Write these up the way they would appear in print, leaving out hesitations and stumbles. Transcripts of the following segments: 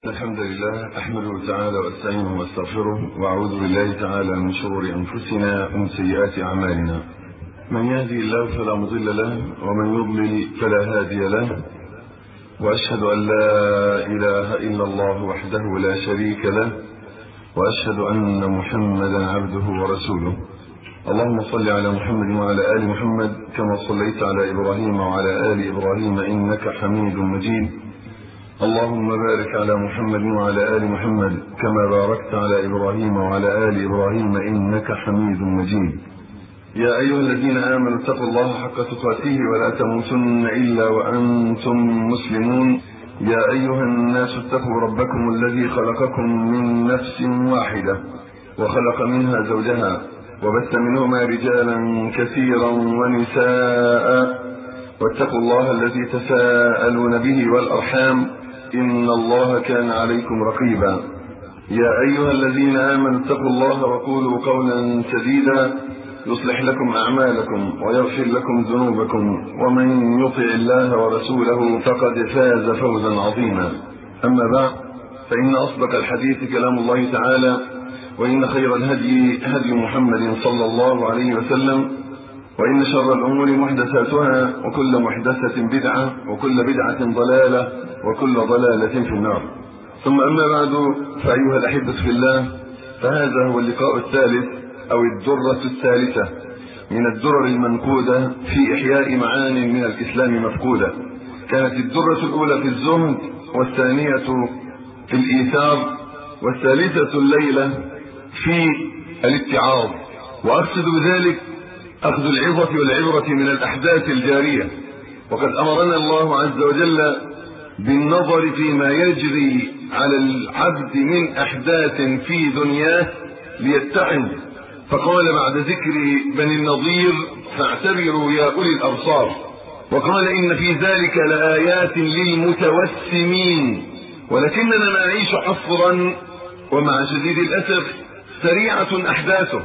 الحمد لله أحمده تعالى واستعينه واستغفره وأعوذ بالله تعالى من شرور أنفسنا ومن سيئات أعمالنا. من يهدي الله فلا مضل له ومن يضلل فلا هادي له، وأشهد أن لا إله إلا الله وحده لا شريك له، وأشهد أن محمدا عبده ورسوله. اللهم صل على محمد وعلى آل محمد كما صليت على إبراهيم وعلى آل إبراهيم إنك حميد مجيد. اللهم بارك على محمد وعلى آل محمد كما باركت على إبراهيم وعلى آل إبراهيم إنك حميد مجيد. يا أيها الذين آمنوا اتقوا الله حق تقاته ولا تموتن إلا وأنتم مسلمون. يا أيها الناس اتقوا ربكم الذي خلقكم من نفس واحدة وخلق منها زوجها وبث منهما رجالا كثيرا ونساء، واتقوا الله الذي تساءلون به والأرحام إن الله كان عليكم رقيبا. يا أيها الذين آمنوا اتقوا الله وقولوا قولا سديدا يصلح لكم أعمالكم ويغفر لكم ذنوبكم، ومن يطع الله ورسوله فقد فاز فوزا عظيما. أما بعد، فإن أصدق الحديث كلام الله تعالى، وإن خير الهدي هدي محمد صلى الله عليه وسلم، وإن شر الأمور محدثاتها، وكل محدثة بدعة، وكل بدعة ضلالة، وكل ضلالة في النار. ثم أما بعد، فأيها الأحبة في الله، فهذا هو اللقاء الثالث أو الدرة الثالثة من الدرر المنقودة في إحياء معان من الإسلام مفقودة. كانت الدرة الأولى في الزهد، والثانية في الإيثار، والثالثة الليلة في الاتعاظ. وأقصد بذلك أخذ العظة والعبرة من الأحداث الجارية. وقد أمرنا الله عز وجل بالنظر فيما يجري على العبد من أحداث في دنياه ليتعظ، فقال بعد ذكر بني النضير: فاعتبروا يا أولي الأبصار. وقال: إن في ذلك لآيات للمتوسمين. ولكننا نعيش عصرا ومع شديد الأسف سريعة أحداثه،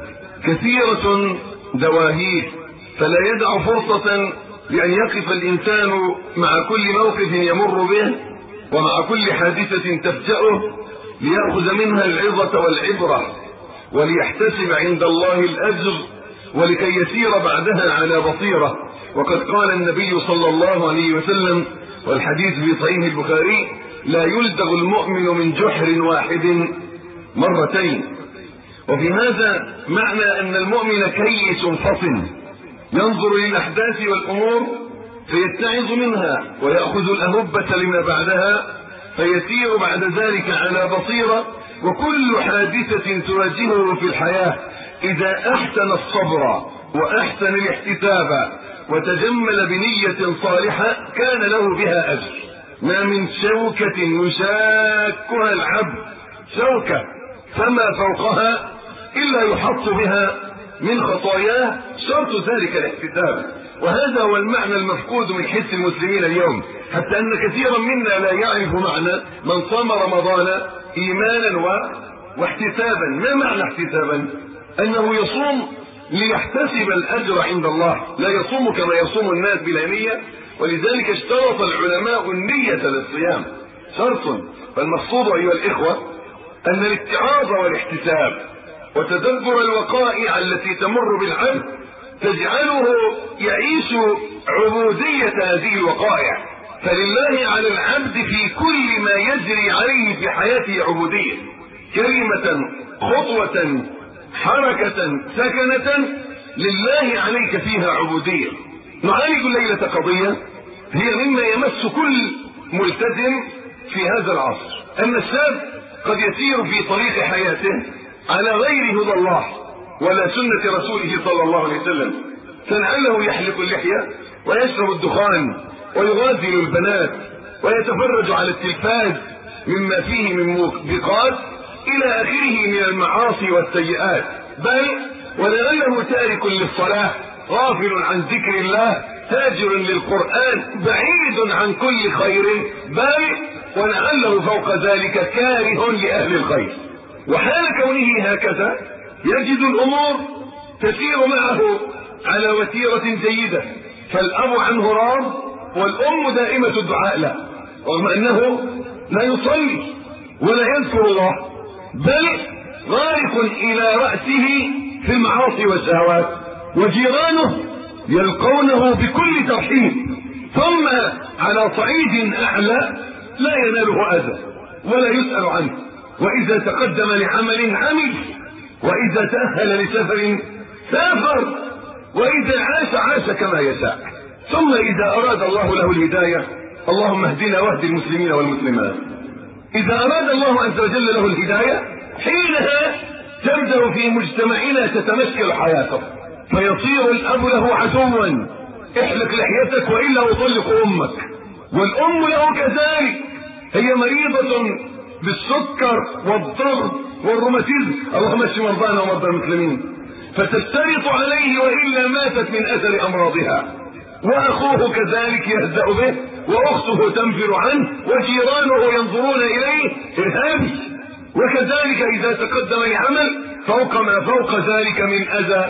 كثيرة دواهيه، فلا يدع فرصة لأن يقف الإنسان مع كل موقف يمر به ومع كل حادثة تفجأه ليأخذ منها العظة والعبرة، وليحتسب عند الله الأجر، ولكي يسير بعدها على بصيرة. وقد قال النبي صلى الله عليه وسلم، والحديث في صحيح البخاري: لا يلدغ المؤمن من جحر واحد مرتين. وفي هذا معنى أن المؤمن كيس فطن ينظر للأحداث والأمور فيتعظ منها، ويأخذ الأهبة لما بعدها، فيسير بعد ذلك على بصيرة. وكل حادثة تواجهه في الحياة إذا أحسن الصبر وأحسن الاحتساب وتجمل بنية صالحة كان له بها أجر. ما من شوكة يشاكها العبد شوكة فما فوقها إلا يحط بها من خطاياه، شرط ذلك الاحتساب. وهذا هو المعنى المفقود من حس المسلمين اليوم، حتى أن كثيرا منا لا يعرف معنى من صام رمضان إيمانا واحتسابا. ما معنى احتسابا؟ أنه يصوم ليحتسب الأجر عند الله، لا يصوم كما يصوم الناس بلا نية. ولذلك اشترط العلماء النية للصيام، شرط. فالمقصود أيها الإخوة أن الاتعاظ والاحتساب وتدبر الوقائع التي تمر بالعبد تجعله يعيش عبودية هذه الوقائع. فلله على العبد في كل ما يجري عليه في حياته عبودية، كلمة، خطوة، حركة، سكنة، لله عليك فيها عبودية. نعالج الليلة قضية هي مما يمس كل ملتزم في هذا العصر، أن الشاب قد يسير في طريق حياته على غير هدى الله ولا سنة رسوله صلى الله عليه وسلم، فلعله يحلق اللحية ويشرب الدخان ويغازل البنات ويتفرج على التلفاز مما فيه من موبقات إلى آخره من المعاصي والسيئات. بل ولعله تارك للصلاة، غافل عن ذكر الله، تاجر للقرآن، بعيد عن كل خير، بل ولعله فوق ذلك كاره لأهل الخير. وحال كونه هكذا يجد الأمور تسير معه على وتيرة جيدة، فالأب عنه راض والأم دائمة الدعاء له، رغم أنه لا يصلي ولا يذكر الله، بل غارق إلى رأسه في المعاصي والشهوات، وجيرانه يلقونه بكل ترحيب. ثم على صعيد أعلى لا يناله أذى ولا يسأل عنه، وإذا تقدم لعمل عمل، وإذا تأهل لسفر سافر، وإذا عاش كما يشاء. ثم إذا أراد الله له الهداية، اللهم اهدنا واهد المسلمين والمسلمات، إذا أراد الله عز وجل له الهداية حينها تبدأ في مجتمعنا تتمشكل حياته، فيصير الأب له عدوا، احلق لحيتك وإلا أطلق أمك، والأم له كذلك، هي مريضة بالسكر والضغط والروماتيزم، اللهم اشف مرضانا ومرضى المسلمين، فتشترط عليه وإلا ماتت من أثر أمراضها. وأخوه كذلك يهزأ به، وأخته تنفر عنه، وجيرانه ينظرون إليه إرهابي. وكذلك إذا تقدم لعمل فوق ما فوق ذلك من أذى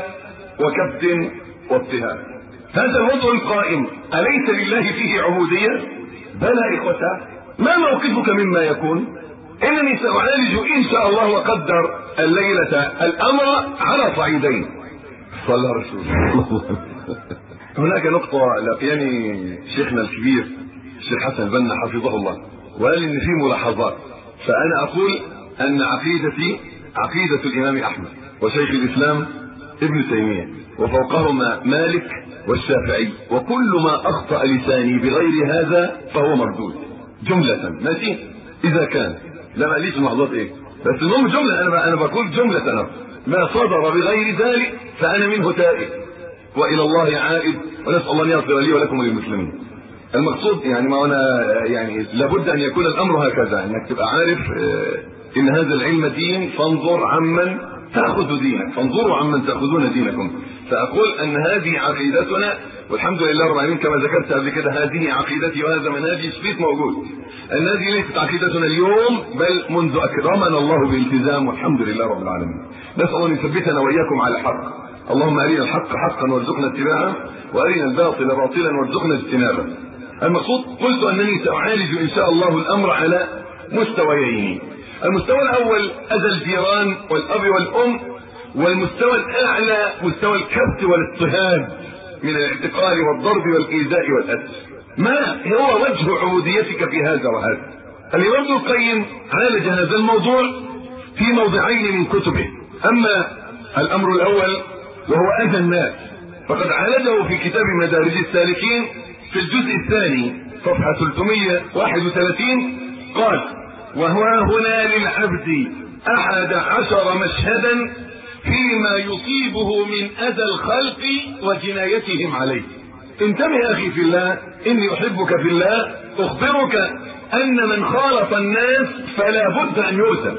وكبت واضطهاد. هذا الوضع القائم أليس لله فيه عبودية؟ بلى إخوتا. ما موقفك مما يكون؟ إنني سأعالج إن شاء الله وقدر الليلة الأمر على صعيدين. صلى رسول الله. هناك نقطة لقياني شيخنا الكبير الشيخ حسن البنا حفظه الله، وقال إن في ملاحظات، فأنا أقول أن عقيدتي عقيدة الإمام أحمد وشيخ الإسلام ابن تيمية، وفوقهما مالك والشافعي، وكل ما أخطأ لساني بغير هذا فهو مردود جملة. ماشي؟ إذا كان لا ماليش ملاحظات إيه، بس المهم جملة، أنا بقول جملة. أنا ما صدر بغير ذلك فأنا منه تائب وإلى الله عائد، ونسأل الله أن يغفر لي ولكم وللمسلمين. المقصود يعني ما أنا يعني لابد أن يكون الأمر هكذا، أنك تبقى عارف إن هذا العلم دين، فانظر عمن تأخذ دينك، فانظروا عمن تأخذون دينكم. فأقول أن هذه عقيدتنا، والحمد لله رب العالمين كما ذكرت قبل كده، هذه عقيدتي وهذا منهجي شريط موجود. أن هذه ليست عقيدتنا اليوم، بل منذ أكرمنا الله بالالتزام، والحمد لله رب العالمين. نسأل الله أن يثبتنا وإياكم على الحق. اللهم أرنا الحق حقا وارزقنا اتباعه، وأرنا الباطل باطلا وارزقنا اجتنابه. المقصود قلت أنني سأعالج إن شاء الله الأمر على مستويين. المستوى الأول أذى الجيران والأب والأم، والمستوى الأعلى مستوى الكبت والاضطهاد من الاعتقال والضرب والإيذاء والأذى. ما هو وجه عبوديتك في هذا وهذا؟ الإمام ابن القيم عالج هذا الموضوع في موضعين من كتبه. أما الأمر الأول وهو أذى الناس فقد عالجه في كتاب مدارج السالكين في الجزء الثاني صفحة 331. قال: وهو هنا للعبد 11 مشهدا فيما يصيبه من أذى الخلق وجنايتهم عليه. انتبه أخي في الله، إني أحبك في الله. أخبرك أن من خالط الناس فلا بد أن يؤذى،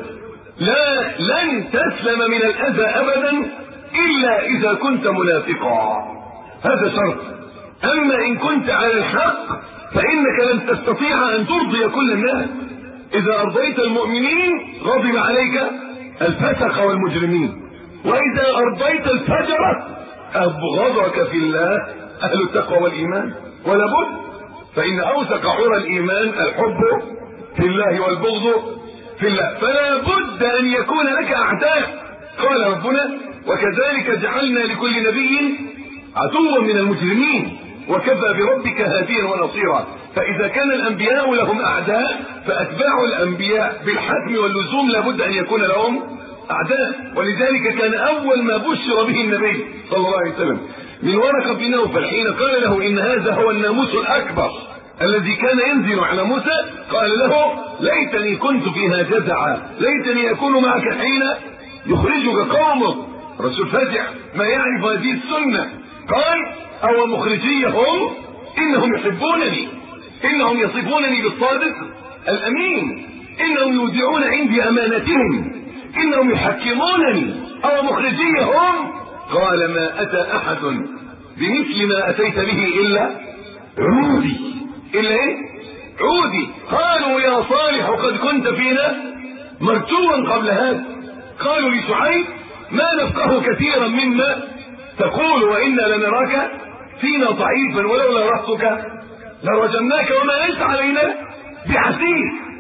لن تسلم من الأذى أبدا إلا إذا كنت منافقا، هذا شرط. أما إن كنت على الحق فإنك لن تستطيع أن ترضي كل الناس. إذا أرضيت المؤمنين غضب عليك الفسق والمجرمين، وإذا أرضيت الفجرة أبغضك في الله أهل التقوى والإيمان. ولا بد، فإن أوثق عرى الإيمان الحب في الله والبغض في الله، فلا بد أن يكون لك أعداء. قال ربنا: وكذلك جعلنا لكل نبي عدوا من المجرمين وكفى بربك هاديا ونصيرا. فإذا كان الأنبياء لهم أعداء فأتباع الأنبياء بالحتم واللزوم لابد أن يكون لهم أعداء. ولذلك كان أول ما بشر به النبي صلى الله عليه وسلم من ورقة بن نوفل حين قال له: إن هذا هو الناموس الأكبر الذي كان ينزل على موسى، قال له: ليتني كنت فيها جزعا، ليتني أكون معك حين يخرجك قومك. الرسول فزع ما يعرف هذه السنة. قال: أو مخرجيهم إنهم يحبونني، إنهم يصفونني بالصادق الأمين، إنهم يودعون عندي أمانتهم، إنهم يحكمونني. أو مخرجيهم. قال: ما أتى أحد بمثل ما أتيت به إلا عودي. إلا إيه؟ عودي. قالوا: يا صالح قد كنت فينا مرجوا قبل هذا. قالوا لشعيب: ما نفقه كثيرا مما تقول وإنا لنراك فينا ضعيفا ولولا رهطك لرجمناك وما أنت علينا بحسيب.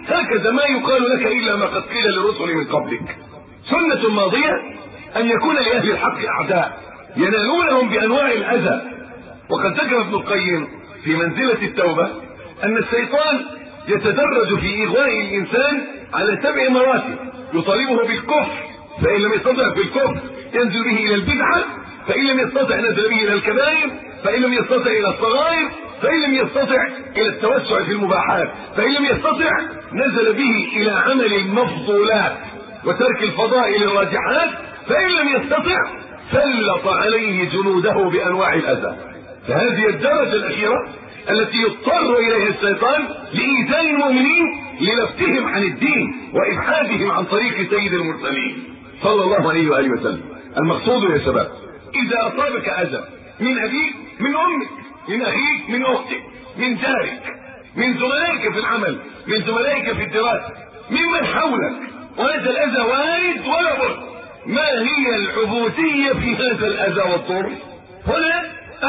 هكذا ما يقال لك إلا ما قد قيل للرسل من قبلك. سنة ماضية أن يكون لأهل الحق أعداء ينالونهم بأنواع الأذى. وقد ذكر ابن القيم في منزلة التوبة أن الشيطان يتدرج في إغواء الإنسان على 7 مراتب. يطالبه بالكفر، فإن لم يستطع بالكفر ينزل به إلى البدعة، فإن لم يستطع نزل به إلى الكبائر، فإن لم يستطع إلى الصغائر، فإن لم يستطع إلى التوسع في المباحات، فإن لم يستطع نزل به إلى عمل المفضولات وترك الفضائل الراجحات، فإن لم يستطع سلط عليه جنوده بأنواع الأذى. فهذه الدرجة الأخيرة التي يضطر إليها الشيطان لإيذاء المؤمنين للفتهم عن الدين وإبعادهم عن طريق سيد المرسلين صلى الله عليه وآله وسلم. المقصود يا شباب، إذا أصابك أذى من أبيك، من أمك، من أخيك، من أختك، من جارك، من زملائك في العمل، من زملائك في الدراسة، ممن حولك، وهذا الأذى وارد ولا بد، ما هي العبودية في هذا الأذى والضر؟ هنا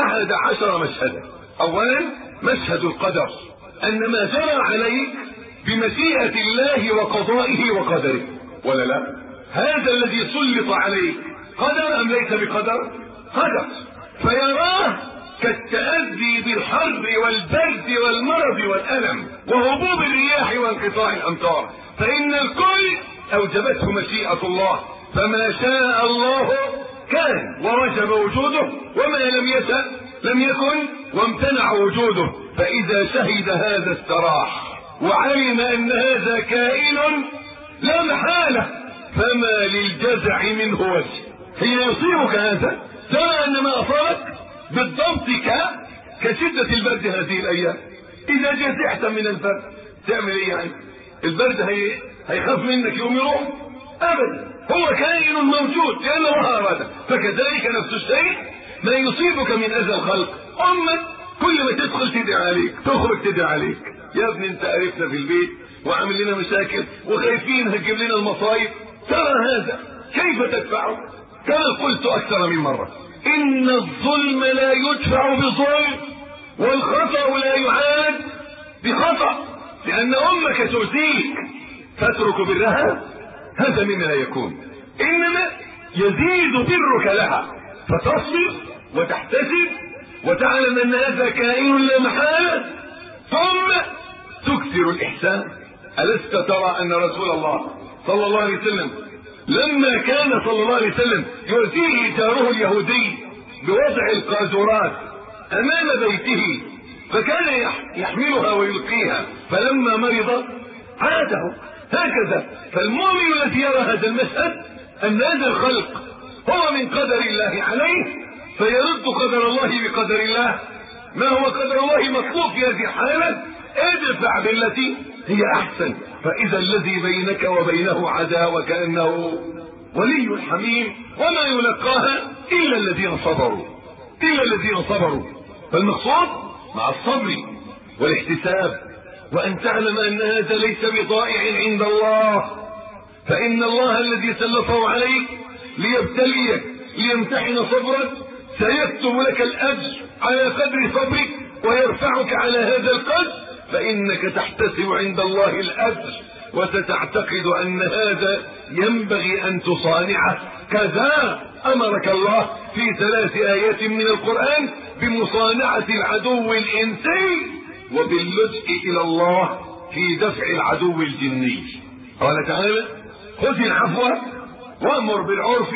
11 مشهدا. أولا مشهد القدر، أن ما جرى عليك بمشيئة الله وقضائه وقدره، ولا لا؟ هذا الذي سلط عليك قدر أم ليس بقدر؟ قدر. فيراه كالتأذي بالحر والبرد والمرض والألم وهبوب الرياح وانقطاع الأمطار، فإن الكل أوجبته مشيئة الله، فما شاء الله كان ووجب وجوده، وما لم يشأ لم يكن وامتنع وجوده. فإذا شهد هذا استراح وعلم أن هذا كائن لا محالة، فما للجزع منه وجه. حين يصيبك هذا ترى أن ما أصابك بالضبط كشدة البرد هذه الأيام. إذا جزعت من البرد تعمل إيه يعني؟ البرد هيخاف منك يوم يروح؟ أبدا، هو كائن موجود لأن الله أراده. فكذلك نفس الشيء ما يصيبك من أذى الخلق. أمك كل ما تدخل تدعي عليك، تخرج تدعي عليك، يا ابني انت عرفنا في البيت وعامل لنا مشاكل وخايفين هتجيب لنا المصايب. ترى هذا كيف تدفعه؟ كما قلت أكثر من مرة، إن الظلم لا يدفع بظلم، والخطأ لا يعاد بخطأ، لأن أمك تؤذيك تترك برها، هذا مما لا يكون. إنما يزيد برك لها فتصبر وتحتسب وتعلم أن هذا كائن لا محالة، ثم تكثر الإحسان. ألست ترى أن رسول الله صلى الله عليه وسلم لما كان صلى الله عليه وسلم يؤتيه جاره اليهودي بوضع القاذورات أمام بيته، فكان يحملها ويلقيها، فلما مرض عاده هكذا. فالمؤمن الذي يرى هذا المشهد أن هذا الخلق هو من قدر الله عليه، فيرد قدر الله بقدر الله. ما هو قدر الله مطلوب في هذه الحالة؟ ادفع بالتي هي أحسن، فإذا الذي بينك وبينه عداوة كأنه ولي حميم، وما يلقاها إلا الذين صبروا، إلا الذين صبروا. فالمقصود مع الصبر والاحتساب، وأن تعلم أن هذا ليس بضائع عند الله، فإن الله الذي سلطه عليك ليبتليك ليمتحن صبرك سيكتب لك الأجر على قدر صبرك ويرفعك على هذا القدر، فإنك تحتسب عند الله الأجر وستعتقد أن هذا ينبغي أن تصانعه. كذا أمرك الله في 3 آيات من القرآن بمصانعة العدو الإنسي وباللجأ إلى الله في دفع العدو الجني. قال تعالى: خذ العفو وأمر بالعرف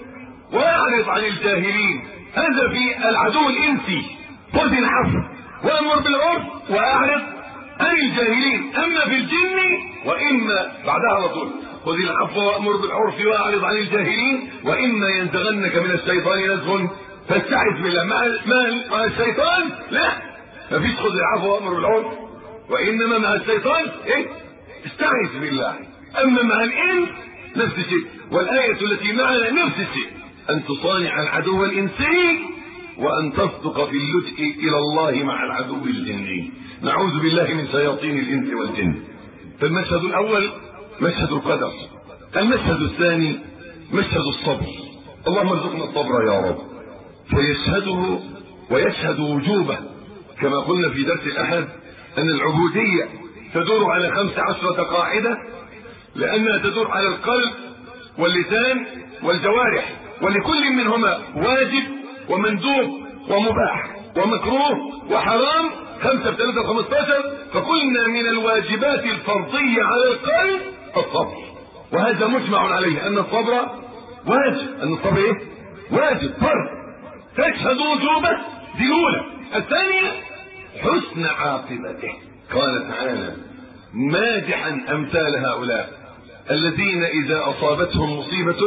وأعرض عن الجاهلين. هذا في العدو الإنسي، خذ العفو وأمر بالعرف وأعرض عن الجاهلين. أما في الجن وإما بعدها على طول خذ العفو وأمر بالعرف وأعرض عن الجاهلين وإما ينزغنك من الشيطان نزغ فاستعذ بالله. مع الشيطان لا، ما فيش خذ العفو وأمر بالعرف، وإنما مع الشيطان استعذ بالله. أما مع الإنس نفس الشيء، والآية التي معنا نفس الشيء، أن تصانع العدو الإنسي وأن تصدق في اللجأ إلى الله مع العدو الجني. نعوذ بالله من شياطين الإنس والجن. فالمشهد الأول مشهد القدر، المشهد الثاني مشهد الصبر. اللهم ارزقنا الصبر يا رب. فيشهده ويشهد وجوبه، كما قلنا في درس الأحد أن العبودية تدور على 15 قاعدة، لأنها تدور على القلب واللسان والجوارح، ولكل منهما واجب ومندوب ومباح ومكروه وحرام، 5 في 3 15. فقلنا من الواجبات الفرضية على القلب الصبر، وهذا مجمع عليه أن الصبر واجب، أن الصبر إيه؟ واجب فرض تشهد وجوبه، دي الأولى. الثانية حسن عاقبته، قال تعالى مادحا أمثال هؤلاء الذين إذا أصابتهم مصيبة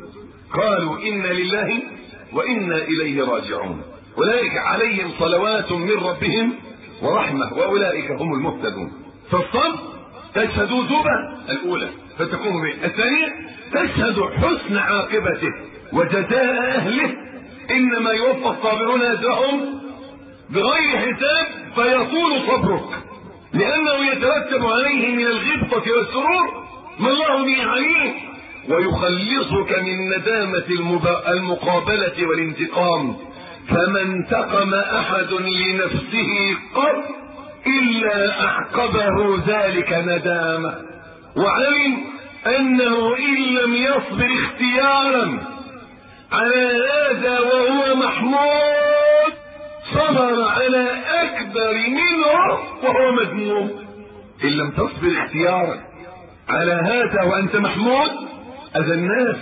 قالوا إنا لله وإنا إليه راجعون، أولئك عليهم صلوات من ربهم ورحمة وأولئك هم المهتدون. فالصبر تشهد وجوبه الأولى فتقوم به. الثانية تشهد حسن عاقبته وجزاء أهله، إنما يوفى الصابرون أجرهم بغير حساب، فيطول صبرك لأنه يترتب عليه من الغبطة والسرور ما الله به عليم، ويخلصك من ندامة المقابلة والانتقام. فما انتقم أحد لنفسه قط إلا أعقبه ذلك ندامة، وعلم أنه إن لم يصبر اختيارا على هذا وهو محمود صبر على أكبر منه وهو مذموم. إن لم تصبر اختيارا على هذا وأنت محمود، أذى الناس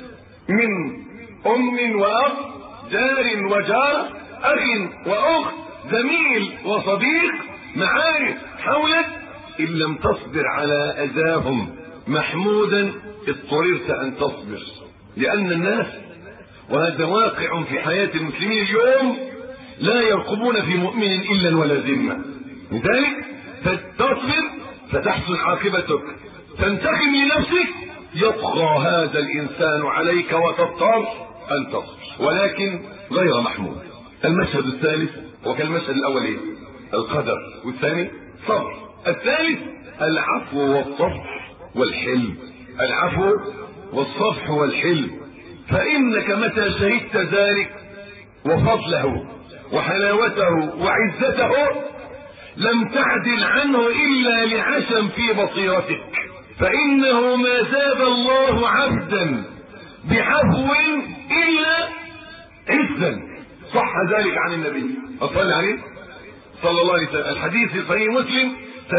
من أم وأب، جار وجار، أخ وأخت، زميل وصديق، معارف حولك، إن لم تصبر على أذاهم محمودا اضطررت أن تصبر، لأن الناس، وهذا واقع في حياة المسلمين اليوم، لا يرقبون في مؤمن إلا ولا ذمة. لذلك تصبر فتحسن عاقبتك، تنتقم لنفسك يطغى هذا الإنسان عليك وتضطر أن تصبر، ولكن غير محمود. المشهد الثالث وكالمشهد الأول إيه؟ القدر، والثاني صبر. الثالث العفو والصفح والحلم، العفو والصفح والحلم. فإنك متى شهدت ذلك وفضله وحلاوته وعزته لم تعدل عنه إلا لعشم في بصيرتك، فإنه ما زاد الله عبدا بعفو إلا عزا. صح ذلك عن النبي صلى عليه صلى الله عليه وسلم، الحديث في صحيح مسلم: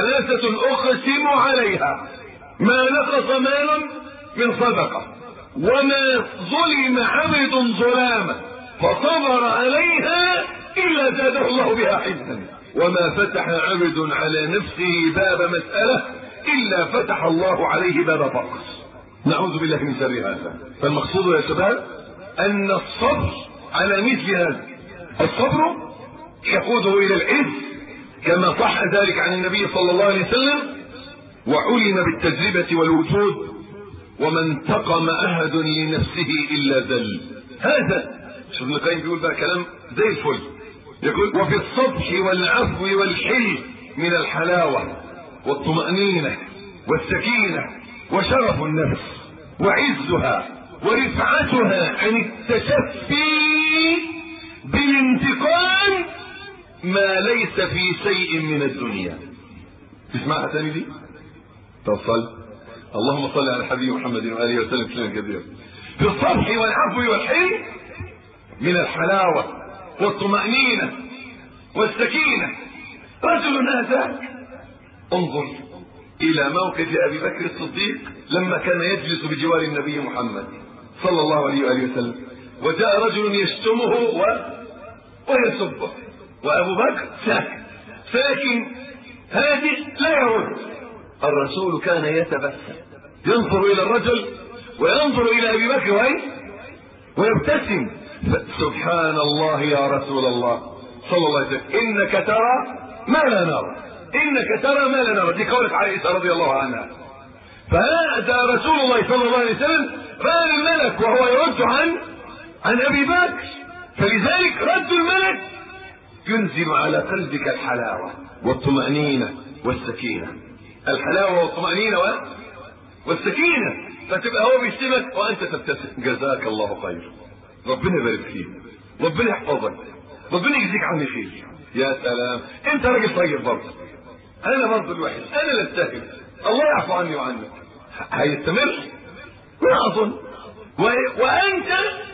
3 أقسم عليها ما نقص مال من صدقة، وما ظلم عبد ظلاما فصبر عليها إلا زاده الله بها عزا، وما فتح عبد على نفسه باب مسألة إلا فتح الله عليه باب فقر. نعوذ بالله من شر هذا. فالمقصود يا شباب أن الصبر على مثل هذا، الصبر يقوده إلى العز كما صح ذلك عن النبي صلى الله عليه وسلم، وعلم بالتجربة والوجود: وما انتقم أحد لنفسه إلا ذل. هذا شوف ابن القيم بيقول بقى كلام زي الفل، يقول: وفي الصفح والعفو والحلم من الحلاوة والطمأنينة والسكينة وشرف النفس وعزها ورفعتها عن التشفي بالانتقام ما ليس في شيء من الدنيا. تسمعها تاني دي؟ تصل. اللهم صل على الحبيب محمد وآله وسلم تسليما كثيرا. في الصفح والعفو والحلم من الحلاوة والطمأنينة والسكينة. رجل هذا انظر إلى موقف أبي بكر الصديق لما كان يجلس بجوار النبي محمد صلى الله عليه وآله وسلم، وجاء رجل يشتمه ويسبه، وأبو بكر ساكن هادئ لا يرد. الرسول كان يتبسم، ينظر إلى الرجل وينظر إلى أبي بكر ويبتسم. سبحان الله يا رسول الله صلى الله عليه وسلم، إنك ترى ما لا نرى، إنك ترى ما لا نرى. دي قولة عائشة رضي الله عنها. فهذا رسول الله صلى الله عليه وسلم رأى الملك وهو يرد عن أبي بكر، فلذلك رد الملك ينزل على قلبك الحلاوة والطمأنينة والسكينة. الحلاوة والطمأنينة والسكينة، فتبقى هو بيشتمك وأنت تبتسم. جزاك الله خير، ربنا يبارك فيك، ربنا يحفظك، ربنا يجزيك عني خير. يا سلام، انت راجل طيب برضه، انا برضه الوحش، انا اللي اتهم، الله يعفو عني وعنك. هيستمر؟ لا اظن. وانت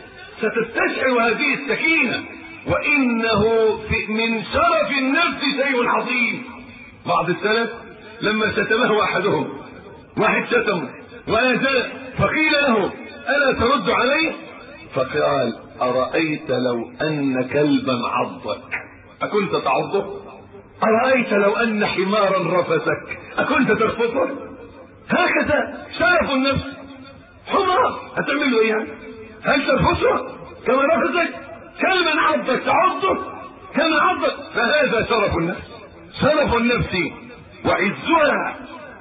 ستستشعر هذه السكينة، وانه من شرف النفس شيء عظيم. بعض السلف لما شتمه احدهم، واحد شتمه واذاه، فقيل له الا ترد عليه؟ فقال ارايت لو ان كلبا عضك اكنت تعضه؟ ارايت لو ان حمارا رفسك اكنت ترفضه؟ هكذا شرف النفس. حمار هتعمل له ايه يعني؟ هل ترفضه كما رفضك؟ كلبا عضك تعضه كما عضك؟ فهذا شرف النفس. شرف النفس وعزها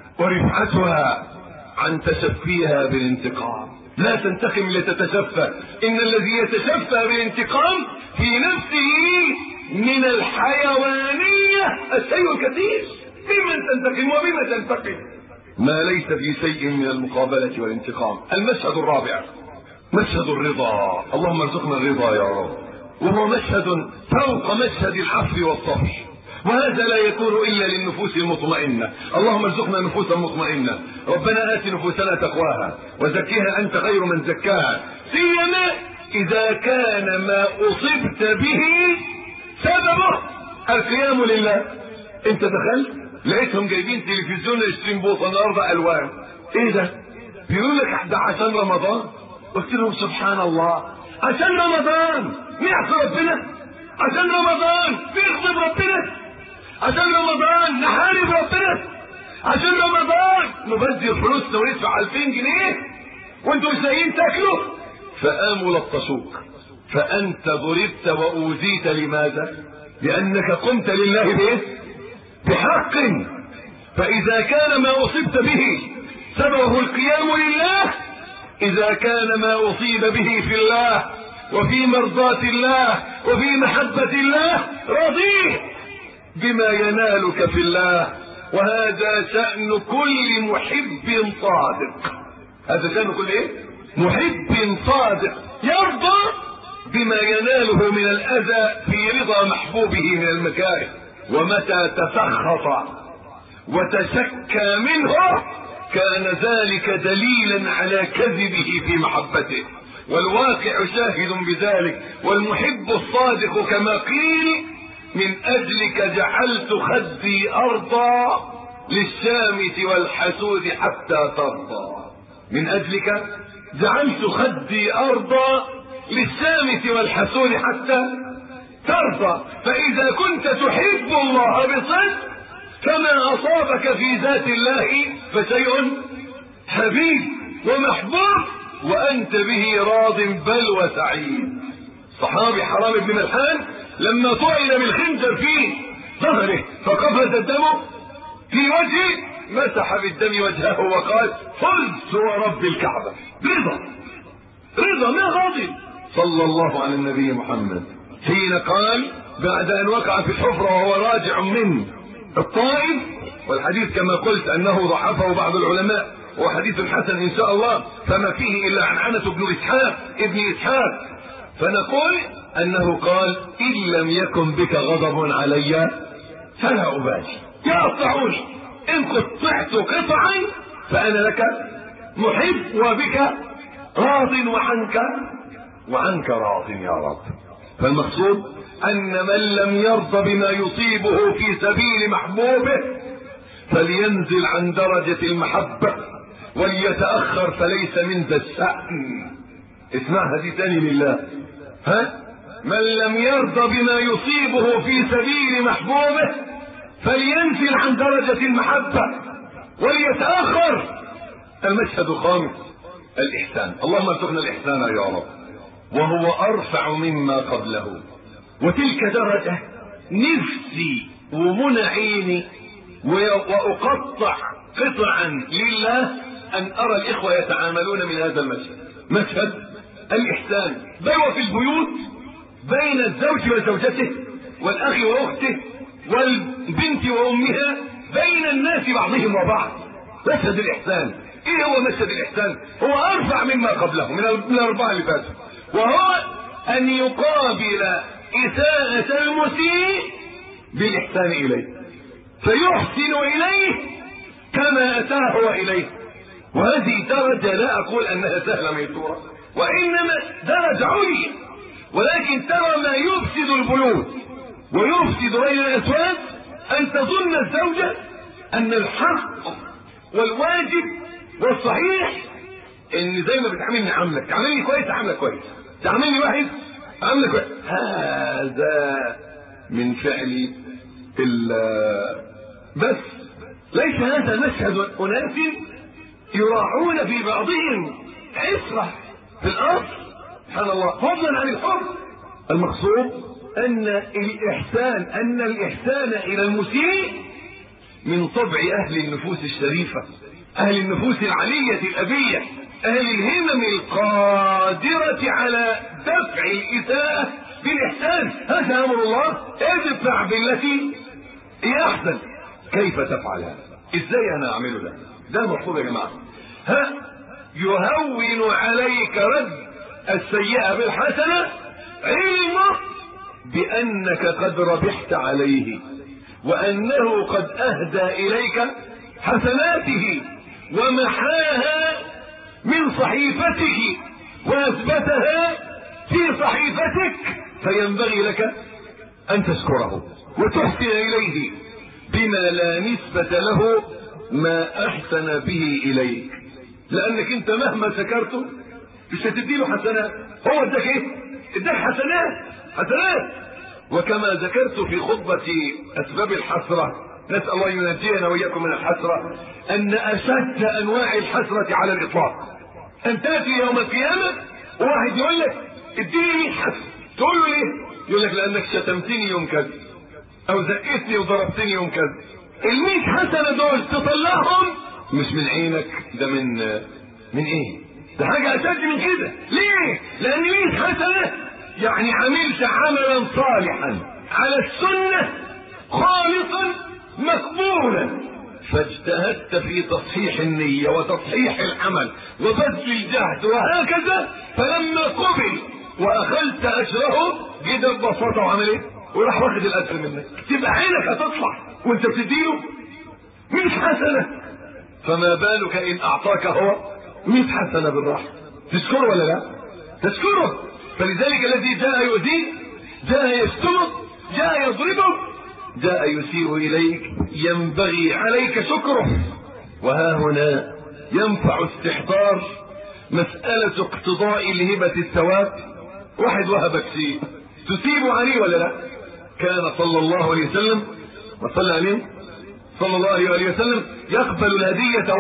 ورفعتها عن تشفيها بالانتقام. لا تنتقم لتتشفى، ان الذي يتشفى بالانتقام في نفسه من الحيوانية الشيء الكثير. بمن تنتقم وبما تنتقم؟ ما ليس في شيء من المقابلة والانتقام. المشهد الرابع مشهد الرضا. اللهم ارزقنا الرضا يا رب، وهو مشهد فوق مشهد العفو والصفح، وهذا لا يكون الا للنفوس المطمئنة. اللهم ارزقنا نفوسا مطمئنة. ربنا آت نفوسنا تقواها وزكيها انت خير من زكاها، سيما اذا كان ما اصبت به سببه القيام لله. انت دخلت لقيتهم جايبين تلفزيون 20 بوصة النهارده الوان، ايه ده؟ بيقول لك ده عشان رمضان. قلت لهم سبحان الله، عشان رمضان نعصي ربنا؟ عشان رمضان نغضب ربنا؟ عشان رمضان نحارب ربنا؟ عشان رمضان نبذل فلوسنا وندفع 2000 جنيه وانتوا مش لاقيين تاكلوا؟ فقاموا لطشوك، فانت ضربت واوذيت. لماذا؟ لانك قمت لله بايه؟ بحق. فاذا كان ما اصبت به سببه القيام لله، اذا كان ما اصيب به في الله وفي مرضاة الله وفي محبة الله، رضيه بما ينالك في الله. وهذا شأن كل محب صادق. هذا شأن كل ايه؟ محب صادق يرضى بما يناله من الاذى في رضا محبوبه من المكاره. ومتى تسخط وتشكى منه كان ذلك دليلا على كذبه في محبته، والواقع شاهد بذلك. والمحب الصادق كما قيل: من اجلك جعلت خدي ارضا للشامت والحسود حتى ترضى. من اجلك جعلت خدي ارضا للشامت والحسود حتى ترضى. فاذا كنت تحب الله بصدق كما اصابك في ذات الله فشيء حبيب ومحبوب وانت به راض بل وسعيد. صحابي حرام بن ملحان لما طعن بالخنجر في ظهره فقفز الدم في وجهه مسح بالدم وجهه وقال: فزت ورب الكعبة. رضا ما غاضب. صلى الله على النبي محمد حين قال بعد ان وقع في الحفرة وهو راجع من الطائف، والحديث كما قلت انه ضعفه بعض العلماء وحديث حسن ان شاء الله، فما فيه الا عنعنة ابن اسحاق، فنقول انه قال: ان لم يكن بك غضب علي فلا ابالي. يقطعوني، ان قطعت قطعا فانا لك محب وبك راض وعنك راض يا رب. فالمقصود ان من لم يرضى بما يصيبه في سبيل محبوبه فلينزل عن درجة المحبة وليتأخر فليس من ذا الشأن. اسمعها دي تاني لله. من لم يرضى بما يصيبه في سبيل محبوبه فلينزل عن درجة المحبة وليتأخر. المشهد الخامس الإحسان. اللهم ارزقنا الإحسان يا رب، وهو أرفع مما قبله. وتلك درجة نفسي ومنى عيني وأقطع قطعا لله أن أرى الإخوة يتعاملون من هذا المشهد، مشهد الإحسان. بل وفي البيوت بين الزوج وزوجته والأخ وأخته والبنت وأمها، بين الناس بعضهم وبعض. مشهد الإحسان. إيه هو مشهد الإحسان؟ هو أرفع مما قبله من الأربعة اللي فاتوا، وهو أن يقابل إساءة المسيء بالإحسان إليه. فيحسن إليه كما أتاه هو إليه. وهذه درجة لا أقول أنها سهلة ميسورة، وإنما درجة عليا، ولكن ترى ما يفسد البيوت ويفسد بين الأزواج أن تظن الزوجة أن الحق والواجب والصحيح إن زي ما بتعاملني عاملك، تعاملني كويس عاملك كويس، تعاملني واحد عاملك كويس. هذا من فعل بس ليس هذا مشهد أناس يراعون في بعضهم عسرة في الأرض سبحان الله فضلا عن الحر. المقصود أن الإحسان إلى المسيء من طبع أهل النفوس الشريفة، أهل النفوس العلية الأبية، أهل الهمم القادرة على دفع الإساءة بالإحسان. هذا أمر الله، ادفع بالتي هي أحسن. كيف تفعل هذا؟ إزاي أنا أعمله ده؟ ده مطلوب يا جماعة. يهون عليك رد السيئة بالحسنة علمه بأنك قد ربحت عليه، وأنه قد أهدى إليك حسناته ومحاها من صحيفتك وأثبتها في صحيفتك، فينبغي لك أن تشكره وتحسن إليه بما لا نسبة له ما أحسن به إليك، لأنك أنت مهما شكرته مش هتديله حسنات. هو اداك ايه؟ اداك حسنات. وكما ذكرت في خطبة أسباب الحسرة، نسأل الله ينجينا وإياكم من الحسرة، أن أشد أنواع الحسرة على الإطلاق أن تأتي يوم القيامة وواحد يقول لك اديني حسن، تقول له ليه؟ يقول لك لأنك شتمتني يوم كذا أو زقتني وضربتني يوم كذا. ال100 حسنة دول تطلعهم مش من عينك، ده من ايه؟ ده حاجة أشد من كده. ليه؟ لأن 100 حسنة يعني عملت عملا صالحا على السنة خالصا مقبولا، فاجتهدت في تصحيح النية وتصحيح العمل وبذل الجهد وهكذا، فلما قبل وأخذت أجره جدا ببساطة وعمل ايه؟ وراح واخد الأجر منك. تبقى عينك هتطلع وانت بتديله 100 حسنة، فما بالك إن أعطاك هو 100 حسنة بالراحة؟ تشكره ولا لا؟ تشكره. فلذلك الذي جاء يؤذيك، جاء يشتمك، جاء يضربك، جاء يسيء إليك، ينبغي عليك شكره. وها هنا ينفع استحضار مسألة اقتضاء الهبة الثواب. واحد وهبك شيء تسيب عليه ولا لا؟ كان صلى الله عليه وسلم وصلى عليه صلى الله عليه وسلم يقبل الهدية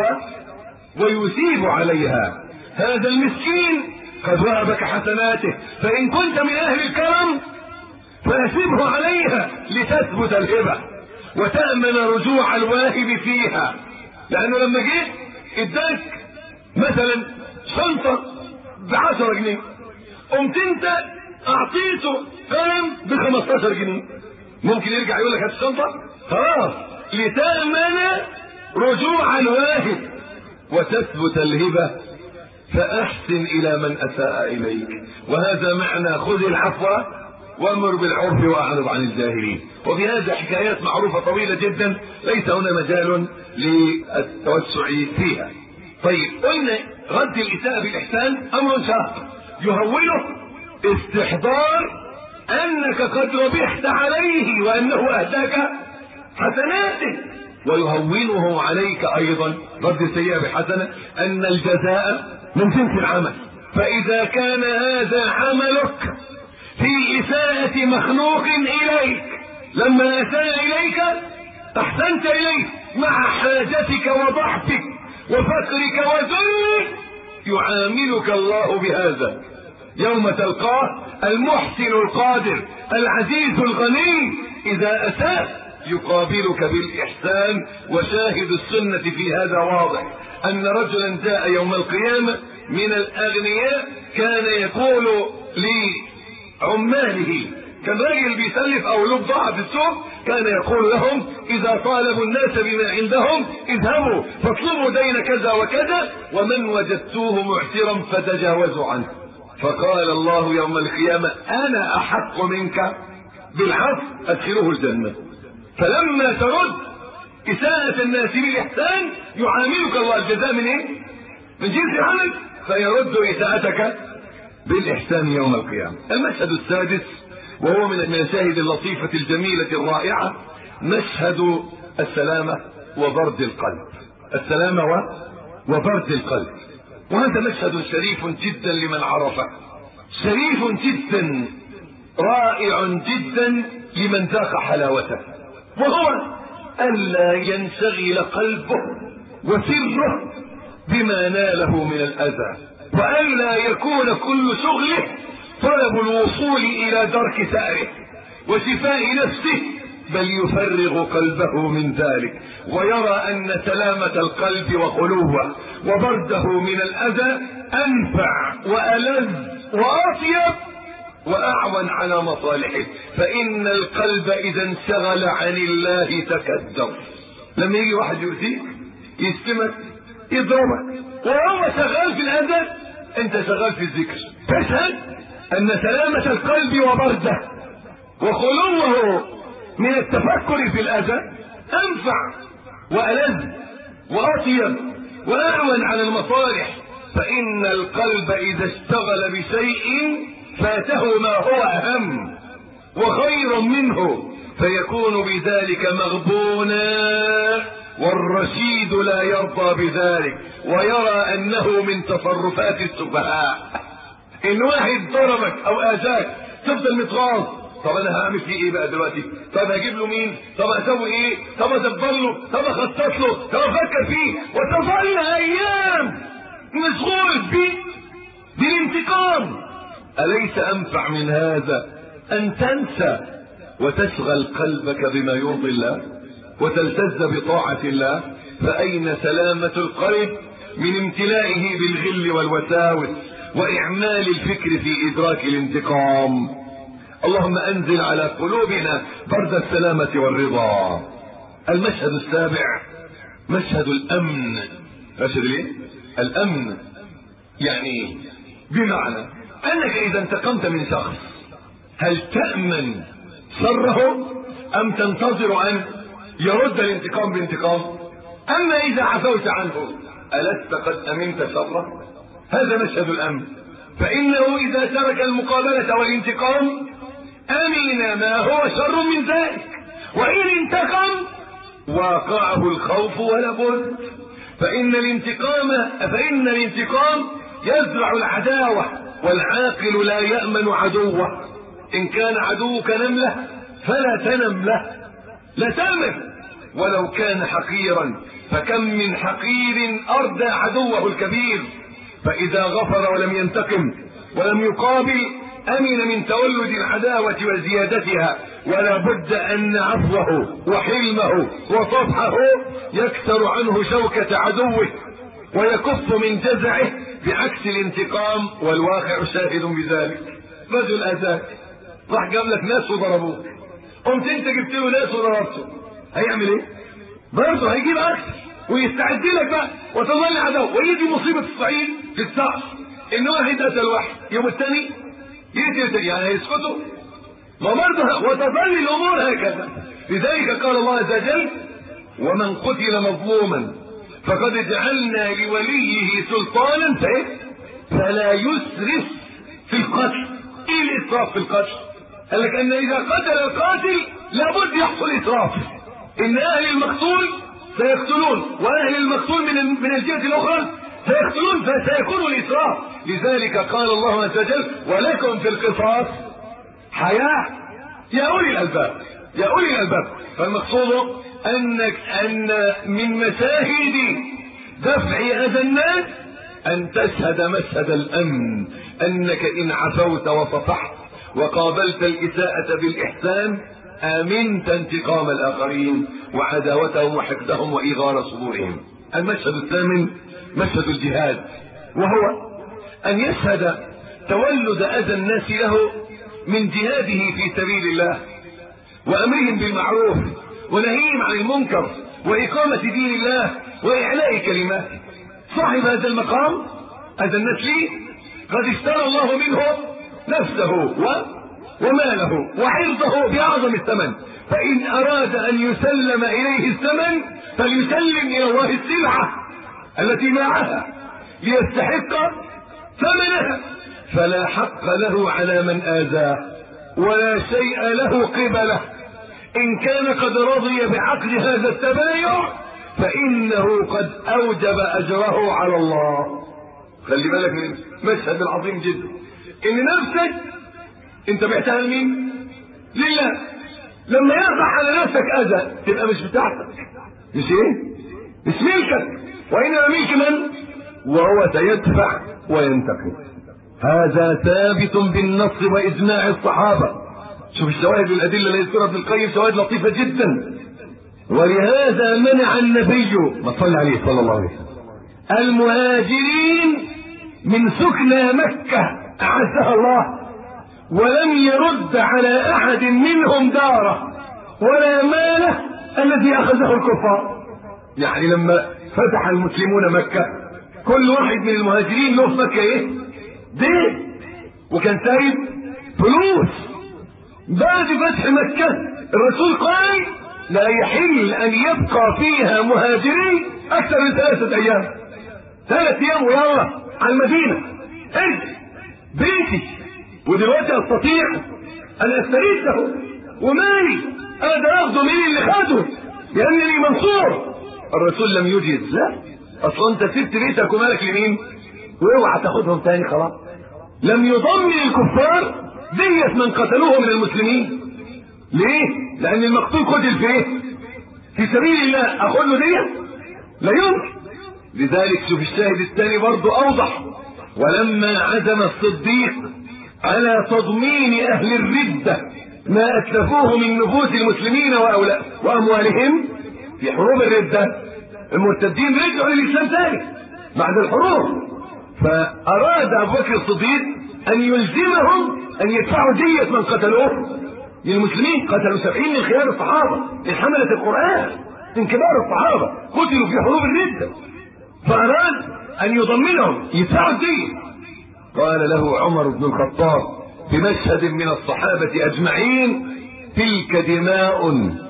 ويثيب عليها. هذا المسكين قد وهبك حسناته، فإن كنت من أهل الكرم فأثبه عليها لتثبت الهبة وتأمن رجوع الواهب فيها. لأنه لما جه اداك مثلا شنطة ب10 جنيه، قمت انت اعطيته قلم ب15 جنيه، ممكن يرجع يقول لك هات الشنطة؟ خلاص، لتأمن رجوع الواهب وتثبت الهبة. فأحسن إلى من أساء إليك، وهذا معنى خذ العفو وأمر بالعرف وأعرض عن الجاهلين. وفي هذا حكايات معروفة طويلة جدا ليس هنا مجال للتوسع فيها. طيب، قلنا رد الإساءة بالإحسان أمر شاق يهونه استحضار أنك قد ربحت عليه وأنه أهداك حسناته، ويهونه عليك أيضا رد السيئة بحسنة أن الجزاء من جنس العمل. فإذا كان هذا عملك في إساءة مخلوق إليك، لما أساء إليك أحسنت إليه مع حاجتك وضعفك وفقرك وذلك، يعاملك الله بهذا يوم تلقاه المحسن القادر العزيز الغني. إذا أساء يقابلك بالإحسان. وشاهد السنة في هذا واضح، أن رجلا جاء يوم القيامة من الأغنياء كان يقول لعماله، كان راجل بيسلف أو له بضاعة في السوق، كان يقول لهم إذا طالبوا الناس بما عندهم اذهبوا فاطلبوا دين كذا وكذا، ومن وجدتوه معسرا فتجاوزوا عنه. فقال الله يوم القيامة أنا أحق منك بالعفو، أدخله الجنة. فلما ترد إساءة الناس بالإحسان يعاملك الله الجزاء من إيه؟ من جنس العمل، فيرد إساءتك بالإحسان يوم القيامة. المشهد السادس وهو من المشاهد اللطيفة الجميلة الرائعة، مشهد السلامة وبرد القلب. السلامة وبرد القلب، وهذا مشهد شريف جدا لمن عرفه، شريف جدا، رائع جدا لمن ذاق حلاوته، وهو ألا ينشغل قلبه وسره بما ناله من الأذى، وألا يكون كل شغله طلب الوصول إلى درك ثأره وشفاء نفسه، بل يفرغ قلبه من ذلك، ويرى أن سلامة القلب وخلوه وبرده من الأذى أنفع وألذ وأطيب وأعون على مصالحه. فإن القلب إذا انشغل عن الله تكدر. لما يجي واحد يؤذيك يشتمك يضربك وهو شغال في الأذى، أنت شغال في الذكر، تشهد أن سلامة القلب وبرده وخلوه من التفكر في الأذى أنفع وألذ وأطيب وأعون على المصالح. فإن القلب إذا اشتغل بشيء فاته ما هو أهم وخير منه، فيكون بذلك مغبونا، والرشيد لا يرضى بذلك ويرى أنه من تصرفات السفهاء. إن واحد ضربك أو آذاك تفضل متغاظ، طب انا هعمل فيه ايه بقى دلوقتي؟ طب هجيب له مين؟ طب اسوي ايه؟ طب ادبر له؟ طب اخطط له؟ طب افكر فيه؟ وتظل ايام مشغول بالانتقام. اليس انفع من هذا ان تنسى وتشغل قلبك بما يرضي الله وتلتذ بطاعة الله؟ فاين سلامة القلب من امتلائه بالغل والوساوس واعمال الفكر في ادراك الانتقام؟ اللهم انزل على قلوبنا برد السلامة والرضا. المشهد السابع مشهد الامن. مشهد ايه؟ الامن، يعني بمعنى انك اذا انتقمت من شخص هل تأمن شره ام تنتظر ان يرد الانتقام بانتقام؟ اما اذا عفوت عنه ألست قد امنت شره؟ هذا مشهد الامن. فانه اذا ترك المقابلة والانتقام امن ما هو شر من ذلك، وان انتقم واقعه الخوف ولا بد. فان الانتقام يزرع العداوة، والعاقل لا يأمن عدوه. ان كان عدوك نملة فلا تنم له، لا تأمن ولو كان حقيرا، فكم من حقير اردى عدوه الكبير. فاذا غفر ولم ينتقم ولم يقابل امن من تولد العداوة وزيادتها، ولا بد ان عفوه وحلمه وصفحه يكسر عنه شوكة عدوه ويكف من جزعه، بعكس الانتقام، والواقع شاهد بذلك. رجل اذاك راح جاب لك ناس وضربوك، قمت انت جبت له ناس وضربته، هيعمل ايه؟ برضه هيجيب اكثر ويستعد لك بقى وتظل عداوة. ويجي مصيبة الصعيد في الصعب ان واحد قتل واحد، يوم الثاني يقتل، يعني هيسكتوا؟ ما برضه وتظل الامور هكذا. لذلك قال الله عز وجل: ومن قتل مظلوما فقد جعلنا لوليه سلطانا فلا يسرف في القتل. ايه الاسراف في القتل؟ قال لك ان اذا قتل القاتل لابد يحصل اسراف، ان اهل المقتول سيقتلون واهل المقتول من الجهة الاخرى سيقتلون، فسيكون الاسراف. لذلك قال الله عز وجل: ولكم في القصاص حياة يا اولي الالباب، يا اولي الالباب. فالمقصود ان من مشاهد دفع اذى الناس ان تشهد مشهد الامن، انك ان عفوت وصفحت وقابلت الاساءة بالاحسان امنت انتقام الاخرين وعداوتهم وحقدهم واغار صدورهم. المشهد الثامن مشهد الجهاد، وهو ان يشهد تولد اذى الناس له من جهاده في سبيل الله وامرهم بالمعروف ونهيهم عن المنكر واقامة دين الله واعلاء كلماته. صاحب هذا المقام هذا الناس ليه قد اشترى الله منه نفسه وماله وعرضه بأعظم الثمن، فإن أراد أن يسلم إليه الثمن فليسلم إلى الله السلعة التي باعها ليستحق ثمنها، فلا حق له على من آذاه ولا شيء له قبله. إن كان قد رضي بعقد هذا التبايع فإنه قد أوجب أجره على الله. خلي بالك من المشهد العظيم جدا، إن نفسك أنت بعتها لمين؟ لله. لما يقع على نفسك أذى تبقى مش بتاعتك، مش إيه؟ مش ملكك، وإنما ملك من؟ وهو سيدفع وينتقم. هذا ثابت بالنص وإجماع الصحابة. شوف الشواهد والأدلة اللي يذكرها ابن القيم، شواهد لطيفة جدا. ولهذا منع النبي ما صلى عليه صلى الله عليه وسلم المهاجرين من سكنى مكة أعزها الله، ولم يرد على أحد منهم داره ولا ماله الذي أخذه الكفار. يعني لما فتح المسلمون مكة كل واحد من المهاجرين له في مكة ايه؟ دين، وكان سايب فلوس. بعد فتح مكة الرسول قال لا يحل أن يبقى فيها مهاجرين أكثر من 3 أيام. 3 أيام ويلا على المدينة، ارجع بيتي ودلوقتي أستطيع أن أستريده ومالي أقدر أخذه. مين اللي خده؟ لأنني منصور. الرسول لم يجز، لا أصلا أنت سبت بيتك ومالك لمين؟ واوعى تاخدهم تاني خلاص. لم يضمن الكفار دية من قتلوه من المسلمين. ليه؟ لأن المقتول قتل في ايه؟ في سبيل الله، أخذ له دية؟ لا يمكن. لذلك شوف الشاهد الثاني برضه أوضح. ولما عزم الصديق على تضمين أهل الردة ما أتلفوه من نفوس المسلمين وأموالهم في حروب الردة، المرتدين رجعوا للإسلام ثاني بعد الحروب، فأراد أبو بكر الصديق أن يلزمهم أن يدفعوا دية من قتلوه للمسلمين. قتلوا 70 من خيار الصحابة، من حملة القرآن، من كبار الصحابة، قتلوا في حروب الردة، فأراد أن يضمنهم يدفعوا الدية. قال له عمر بن الخطاب في مشهد من الصحابة أجمعين: تلك دماء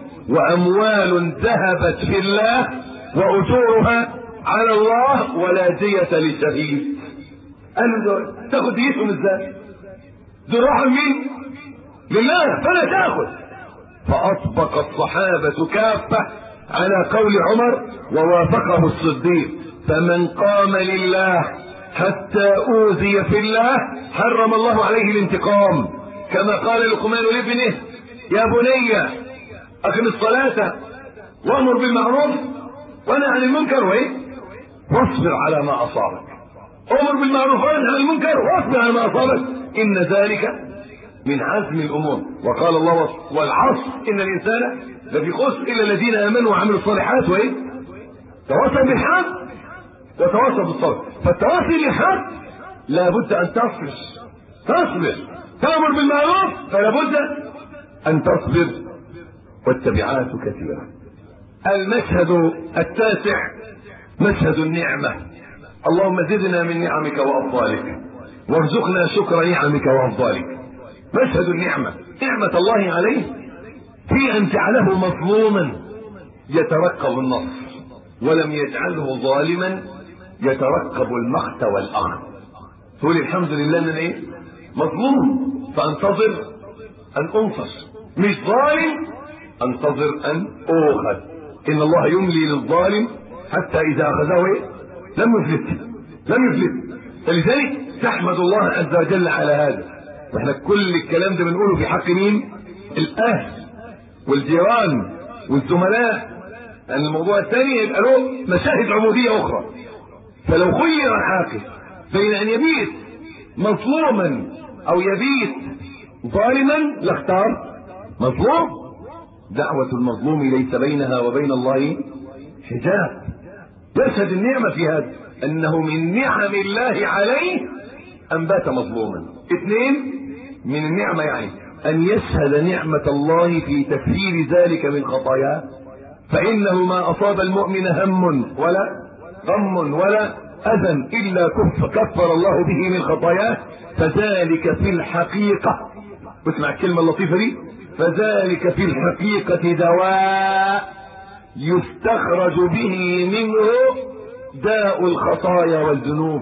وأموال ذهبت في الله وأجورها على الله ولا دية للشهيد. قال له تاخد ديتهم ازاي؟ دول راحوا لمين؟ لله، فلا تاخذ. فأطبق الصحابة كافة على قول عمر ووافقه الصديق: فمن قام لله حتى أوذي في الله حرم الله عليه الانتقام، كما قال لقمان لابنه: يا بني أقم الصلاة وأمر بالمعروف وانهى عن المنكر واصبر على ما أصابك. أمر بالمعروف وانهى عن المنكر واصبر على ما أصابك، إن ذلك من عزم الأمور. وقال الله: والعصر إن الإنسان لفي خسر إلا الذين آمنوا وعملوا الصالحات تواصوا بالحق وتواصوا بالصبر. فالتواصي بالحق لا بد أن تصبر، تأمر بالمعروف فلا بد أن تصبر، والتبعات كثيرة. المشهد التاسع مشهد النعمة. اللهم زدنا من نعمك وأفضالك وارزقنا شكر نعمك وأفضالك. مشهد النعمة، نعمة الله عليه في أن جعله مظلوما يترقب النصر، ولم يجعله ظالما يترقب المقت والأخذ. تقول الحمد لله أن أنا مظلوم فأنتظر أن أنصر، مش ظالم أنتظر أن أوخذ. إن الله يملي للظالم حتى إذا أخذه لم يفلت. فلذلك تحمد الله عز وجل على هذا. واحنا كل الكلام ده بنقوله في حق مين؟ الأهل والجيران والزملاء. لأن الموضوع الثاني يبقى له مشاهد عمودية أخرى. فلو خير العاقل بين أن يبيت مظلوما أو يبيت ظالما لاختار مظلوم. دعوة المظلوم ليس بينها وبين الله حجاب. يشهد النعمة في هذا أنه من نعم الله عليه أن بات مظلوما. 2 من النعمة يعني أن يشهد نعمة الله في تكفير ذلك من خطاياه، فإنه ما أصاب المؤمن هم ولا غم ولا أذى إلا كفر الله به من خطاياه، فذلك في الحقيقة واسمع الكلمة اللطيفة دي: فذلك في الحقيقة دواء يستخرج به منه داء الخطايا والذنوب.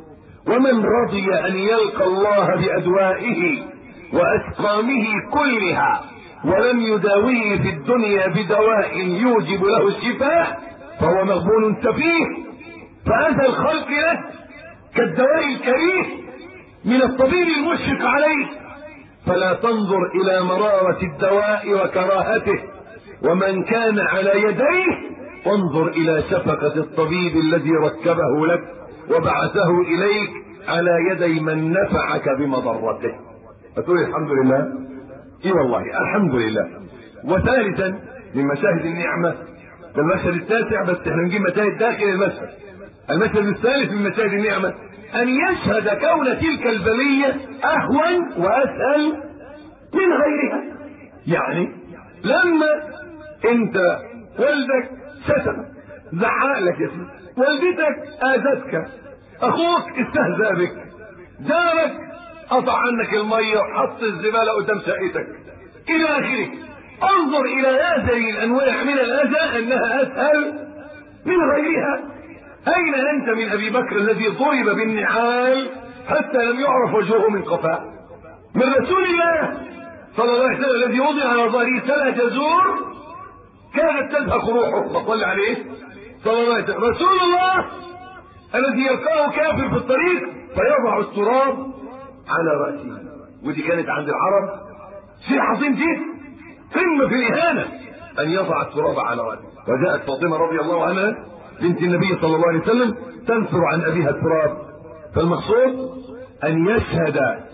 ومن رضي أن يلقى الله بأدوائه وأسقامه كلها ولم يداويه في الدنيا بدواء يوجب له الشفاء فهو مغبون سفيه. فأذى الخلق له كالدواء الكريه من الطبيب المشفق عليه. فلا تنظر إلى مرارة الدواء وكراهته، ومن كان على يديه انظر إلى شفقة الطبيب الذي ركبه لك وبعثه إليك على يدي من نفعك بمضرته. فتقول الحمد لله. اي والله الحمد لله. وثالثا من مشاهد النعمة، ده المشهد التاسع بس احنا نجيب مشاهد داخل المشهد. المشهد الثالث من مشاهد النعمة ان يشهد كون تلك البلية اهون واسهل من غيرها. يعني لما انت والدك شتمك، زعقلك يا سيدي، والدتك اذتك، اخوك استهزأ بك، جارك قطع عنك المية وحط الزبالة قدام شقتك الى اخره، انظر الى هذه الانواع من الاذى انها اسهل من غيرها. اين انت من ابي بكر الذي ضرب بالنعال حتى لم يعرف وجهه من قفاه؟ من رسول الله صلى الله عليه وسلم الذي وضع على ظهره 3 جزور كانت تزهق روحه فصلى عليه صلى الله عليه وسلم. رسول الله الذي يلقاه كافر في الطريق فيضع التراب على رأسه. ودي كانت عند العرب شيء عظيم جدا، قمة في الإهانة أن يضع التراب على رأسه. وجاءت فاطمة رضي الله عنها بنت النبي صلى الله عليه وسلم تنثر عن أبيها التراب. فالمقصود أن يشهد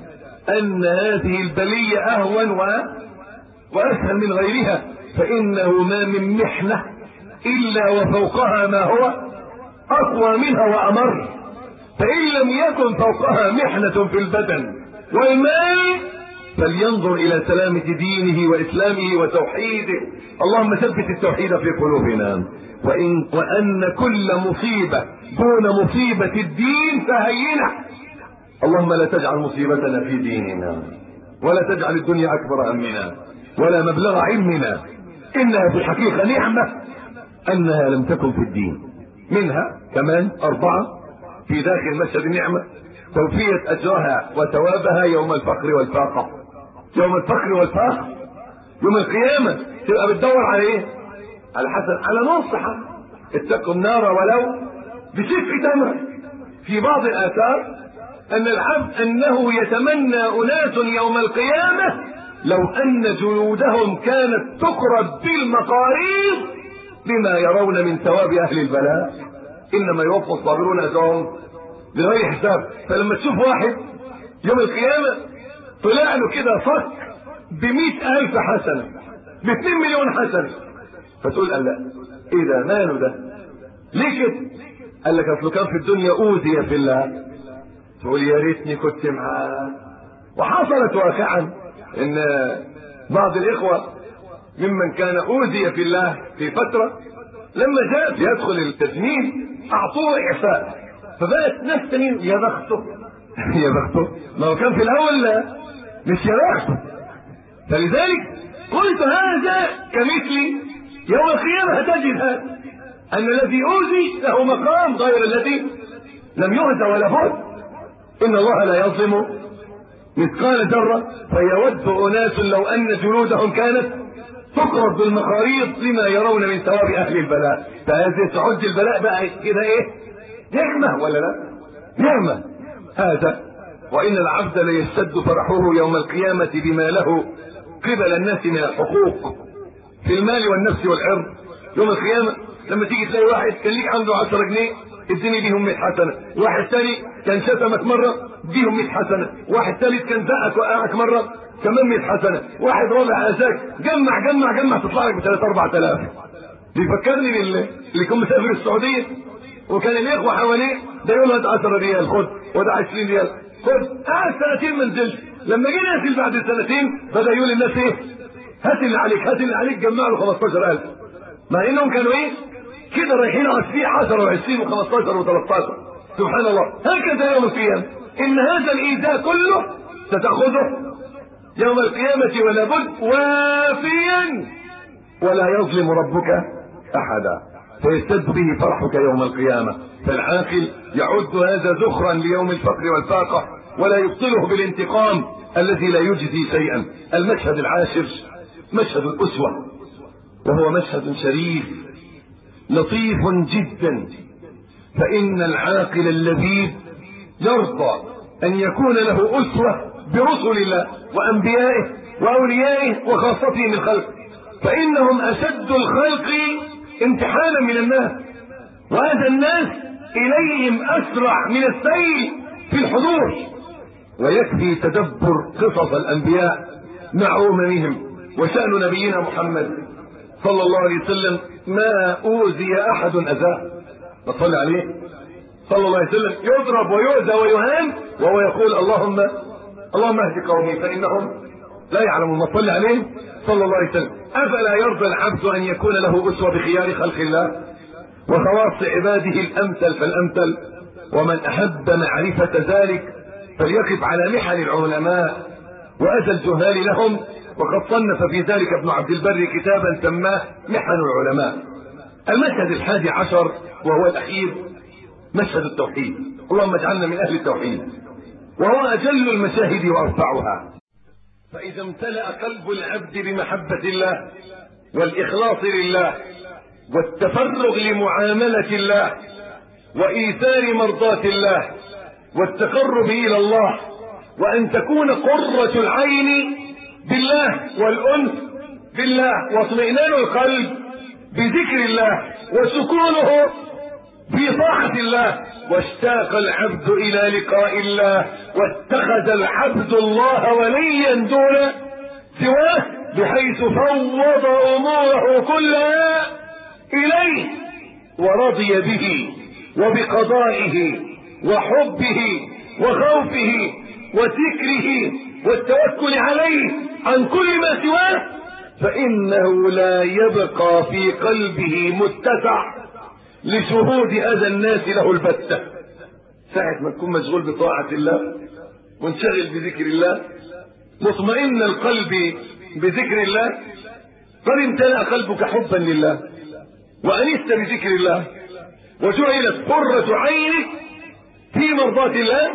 أن هذه البلية أهون وأسهل من غيرها، فإنه ما من محنة إلا وفوقها ما هو أقوى منها وأمر. فإن لم يكن فوقها محنة في البدن والمال فلينظر إلى سلامة دينه وإسلامه وتوحيده. اللهم ثبت التوحيد في قلوبنا، وأن كل مصيبة دون مصيبة الدين فهينة. اللهم لا تجعل مصيبتنا في ديننا، ولا تجعل الدنيا أكبر همنا ولا مبلغ علمنا. إنها في الحقيقة نعمة أنها لم تكن في الدين. منها كمان 4 في داخل مشهد النعمة: توفية أجرها وثوابها يوم الفقر والفاقة. يوم الفقر والفاقة يوم القيامة تبقى بتدور على ايه؟ على حسن، على نصحة. اتقوا النار ولو بشق تمرة. في بعض الآثار أن العبد أنه يتمنى أناس يوم القيامة لو أن جلودهم كانت تقرض بالمقاريض بما يرون من ثواب أهل البلاء. إنما يوفى الصابرون أجرهم بغير حساب. فلما تشوف واحد يوم القيامة طلع له كده صك ب100,000 حسنة، ب2 مليون حسنة، فتقول قال لا ايه ده ماله ده؟ ليه كده؟ قال لك اصله كان في الدنيا اوذي في الله. تقول يا ريتني كنت معاه. وحصلت واقعا ان بعض الاخوة ممن كان اوذي في الله في فترة لما جاء يدخل التجنيد اعطوه اعفاء، فبقت ناس تانيين يا بخته يا بخته، ما هو كان في الاول لا مش يا بخته. فلذلك قلت هذا كمثلي يوم القيامة هتجد هذا ان الذي اوذي له مقام غير الذي لم يؤذى ولا بد. ان الله لا يظلم مثقال ذرة فيود اناس لو ان جلودهم كانت تقرض بالمقاريض لما يرون من ثواب اهل البلاء. فهذه تعد البلاء بقى كده ايه؟ نعمة ولا لا؟ نعمة هذا. وان العبد ليشتد فرحه يوم القيامة بما له قبل الناس من الحقوق في المال والنفس والعرض. يوم القيامة لما تيجي تلاقي واحد كان ليك عنده 10 جنيه اديني بيهم 100 حسنة، واحد ثاني كان شتمك مرة اديهم 100 حسنة، واحد ثالث كان زقك وقعك مرة كمان 100 حسنة، واحد رابع اذاك، جمع جمع جمع تطلع لك ب 3-4 آلاف. بيفكرني باللي كان مسافر السعودية وكان الاخوة حواليه ده يقول له 10 ريال خد وده 20 ريال خد. قعد 2 ما نزلش. لما جينا ننزل بعد 2 بدأ يقول للناس ايه؟ هات اللي عليك هات اللي عليك، جمع له 15,000. مع انهم كانوا ايه؟ كده رايحين على السبيع 10 و20 و15 و13. سبحان الله. هكذا يوم القيامة ان هذا الايذاء كله ستأخذه يوم القيامة ولا بد وافيا ولا يظلم ربك أحدا، فيشتد به فرحك يوم القيامة. فالعاقل يعد هذا ذخرا ليوم الفقر والفاقة ولا يبطله بالانتقام الذي لا يجزي شيئا. المشهد العاشر مشهد الأسوة، وهو مشهد شريف لطيف جدا. فإن العاقل اللبيب يرضى أن يكون له أسوة برسل الله وأنبيائه وأوليائه وخاصته من خلقه، فإنهم أشد الخلق امتحانا من الناس، وهذا الناس إليهم أسرع من السيل في الحضور. ويكفي تدبر قصص الأنبياء مع أممهم. وشأن نبينا محمد صلى الله عليه وسلم ما أوذي أحد أذاه، نصلي عليه صلى الله عليه وسلم، يضرب ويؤذى ويهان وهو يقول اللهم اهد قومي فإنهم لا يعلمون. نصلي عليه صلى الله عليه وسلم. أفلا يرضى العبد أن يكون له أسوة بخيار خلق الله وخواص عباده الأمثل فالأمثل؟ ومن أحب معرفة ذلك فليقف على محن العلماء وأذى الجهال لهم. وقد صنف في ذلك ابن عبد البر كتابا سماه محن العلماء. المشهد 11 وهو الأخير مشهد التوحيد. اللهم اجعلنا من أهل التوحيد، وهو أجل المشاهد وأرفعها. فإذا امتلأ قلب العبد بمحبة الله والإخلاص لله والتفرغ لمعاملة الله وإيثار مرضاة الله والتقرب إلى الله، وأن تكون قرة العين بالله والأنس بالله واطمئنان القلب بذكر الله وسكونه في طاعة الله، واشتاق العبد إلى لقاء الله واتخذ العبد الله وليا دون سواه، بحيث فوض أموره كلها إليه ورضي به وبقضائه وحبه وخوفه وذكره والتوكل عليه عن كل ما سواه، فإنه لا يبقى في قلبه متسع لشهود أذى الناس له البتة. ساعة ما تكون مشغول بطاعة الله منشغل بذكر الله مطمئن القلب بذكر الله، قد امتلأ قلبك حبا لله وأنست بذكر الله وجعلت قرة عينك في مرضاة الله،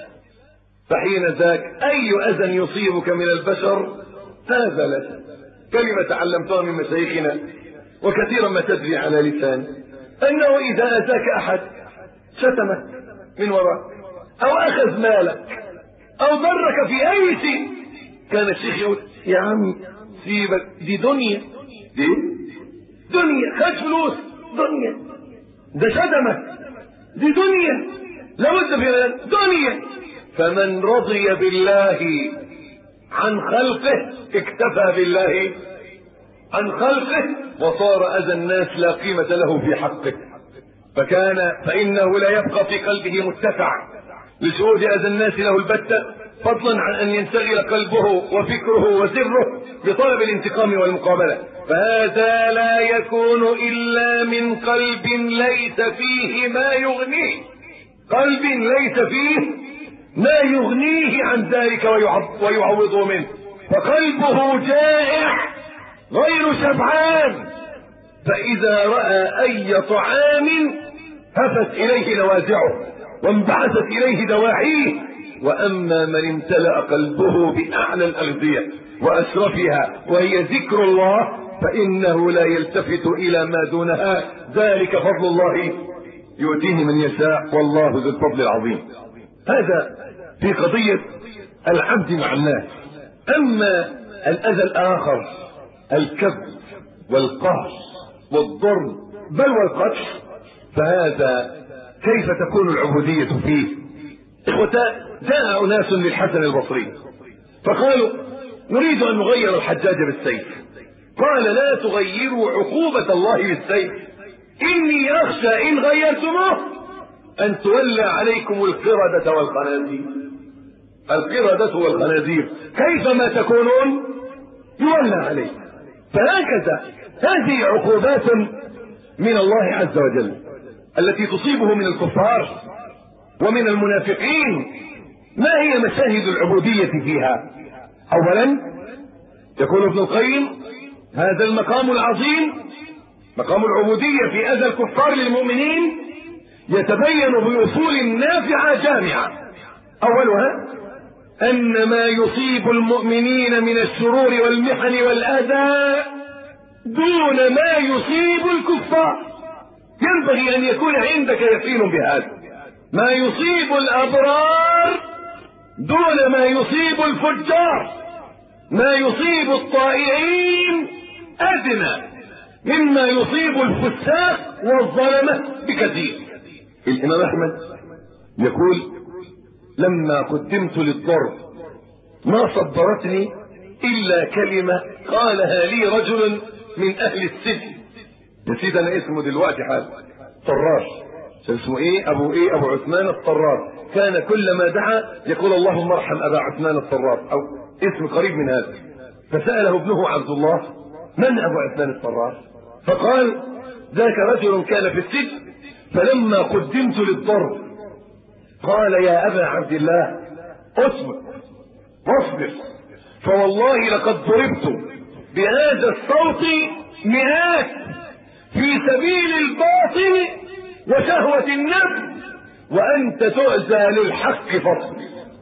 فحين ذاك أي أذى يصيبك من البشر هذا لك. كلمة تعلمتها من مشايخنا وكثيرا ما تجري على لسان، أنه إذا أتاك أحد شتمك من وراء أو أخذ مالك أو ضرك في أي شيء، كان الشيخ يقول يا عم سيبك، دي دنيا، دي دنيا، خد فلوس، دنيا، ده شتمك، دي دنيا، لابد في دنيا. فمن رضي بالله عن خلقه اكتفى بالله عن خلقه وصار أذى الناس لا قيمة له في حقه، فإنه لا يبقى في قلبه متسع لشهود أذى الناس له البتة، فضلا عن أن ينشغل قلبه وفكره وسره بطلب الانتقام والمقابلة. فهذا لا يكون إلا من قلب ليس فيه ما يغنيه، قلب ليس فيه ما يغنيه عن ذلك ويعوضه منه، فقلبه جائع غير شبعان، فإذا رأى أي طعام هفت إليه نوازعه وانبعثت إليه دواعيه. وأما من امتلأ قلبه بأعلى الأغذية وأشرفها وهي ذكر الله فإنه لا يلتفت إلى ما دونها، ذلك فضل الله يؤتيه من يشاء والله ذو الفضل العظيم. هذا في قضية العبد مع الناس. أما الأذى الآخر الكبت والقهر والضرب بل والقتل، فهذا كيف تكون العبودية فيه؟ إخوتان، جاء أناس للحسن البصري فقالوا نريد أن نغير الحجاج بالسيف. قال لا تغيروا عقوبة الله بالسيف، إني أخشى إن غيرتموه أن تولى عليكم القردة والخنازير. القردة والخنازير كيفما تكونون يولى عليكم. فهكذا هذه عقوبات من الله عز وجل التي تصيبه من الكفار ومن المنافقين. ما هي مشاهد العبودية فيها؟ اولا يقول ابن القيم هذا المقام العظيم مقام العبودية في اذى الكفار للمؤمنين يتبين بأصول نافعة جامعة. اولها ان ما يصيب المؤمنين من الشرور والمحن والاذى دون ما يصيب الكفار. ينبغي ان يكون عندك يقين بهذا. ما يصيب الابرار دون ما يصيب الفجار. ما يصيب الطائعين ادنى مما يصيب الفساق والظلمة بكثير. الامام احمد يقول لما قدمت للضرب ما صبرتني الا كلمة قالها لي رجل من اهل السجن، نسيت انا اسمه دلوقتي حالا، طراش، اسمه ابو عثمان الطراش. كان كلما دعا يقول اللهم ارحم ابا عثمان الطراش او اسم قريب من هذا. فسأله ابنه عبد الله من ابو عثمان الطراش؟ فقال ذاك رجل كان في السجن فلما قدمت للضرب قال يا ابا عبد الله اصبر واصبر فوالله لقد ضربت بهذا الصوت مئات في سبيل الباطل وشهوة النفس وانت تؤذى للحق فاصبر.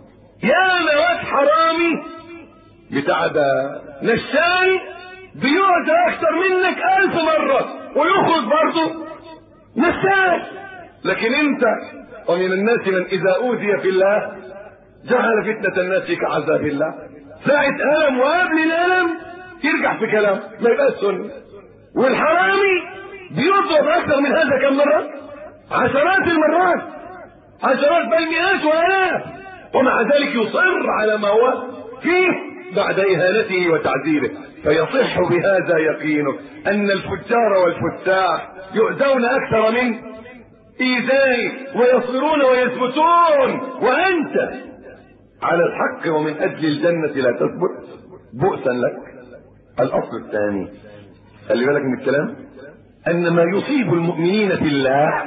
يا مواد حرامي بتاع ده نشان بيؤذى اكثر منك 1000 مرة ويخرج برضه نشان. لكن انت ومن الناس من اذا اوذي في الله جعل فتنة الناس كعذاب الله. ساعة ألم وقبل الألم يرجع في كلام ما يبقى سنة. والحرامي بيضرب أكثر من هذا كم مرة؟ عشرات المرات، عشرات بل مئات وآلاف، ومع ذلك يصر على ما هو فيه بعد إهانته وتعذيبه. فيصح بهذا يقينك أن الفجار والفتاح يؤذون أكثر من إيذائك ويصبرون ويثبتون وأنت على الحق ومن أجل الجنة لا تثبت بؤسا لك. الأصل الثاني خلي بالك من الكلام أن ما يصيب المؤمنين في الله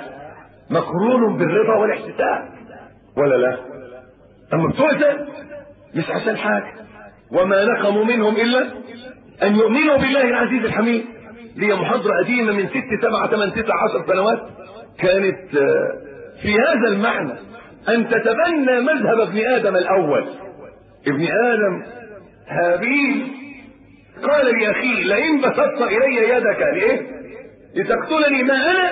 مقرون بالرضا والاحتساب ولا لا؟ أما بتؤذى مش عشان حاجة. وما نقموا منهم إلا أن يؤمنوا بالله العزيز الحميد. لي محاضرة قديمة من 6 7 8 9 10 سنوات كانت في هذا المعنى أن تتبنى مذهب ابن آدم الأول. ابن آدم هابيل قال لأخيه لئن بسطت إلي يدك لإيه؟ لتقتلني ما أنا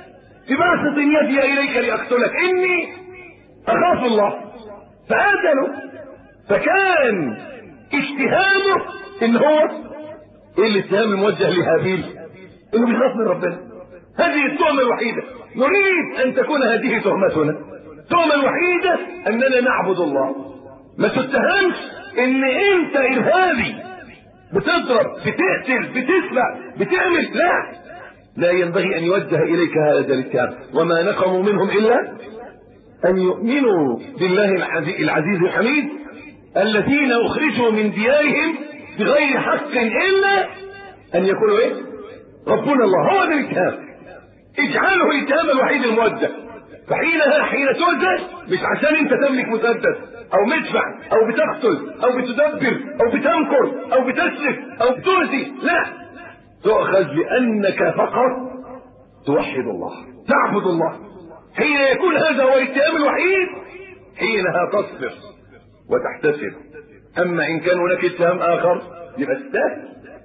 بباسط يدي إليك لأقتلك إني أخاف الله. فقتله. فكان اتهامه إن هو إيه الاتهام الموجه لهابيل؟ إنه بيخاف من ربنا. هذه التهمة الوحيدة. نريد أن تكون هذه تهمتنا. التهمة الوحيدة أننا نعبد الله. ما تتهمش إن أنت إرهابي بتضرب بتقتل بتسبع بتعمل. لا ينبغي أن يوجه إليك هذا الاتهام. وما نقموا منهم إلا أن يؤمنوا بالله العزيز الحميد الذين أخرجوا من ديارهم بغير حق إلا أن يقولوا إيه؟ ربنا الله. هو ده الاتهام. اجعله الاتهام الوحيد الموجه. فحينها حين تؤذى مش عشان انت تملك مسدس او مدفع او بتقتل او بتدبر او بتنكر او بتسلك او بتؤذي، لا، تؤخذ لانك فقط توحد الله تعبد الله. حين يكون هذا هو الاتهام الوحيد حينها تصبر وتحتسب. اما ان كان هناك اتهام اخر يبقى تستاهل.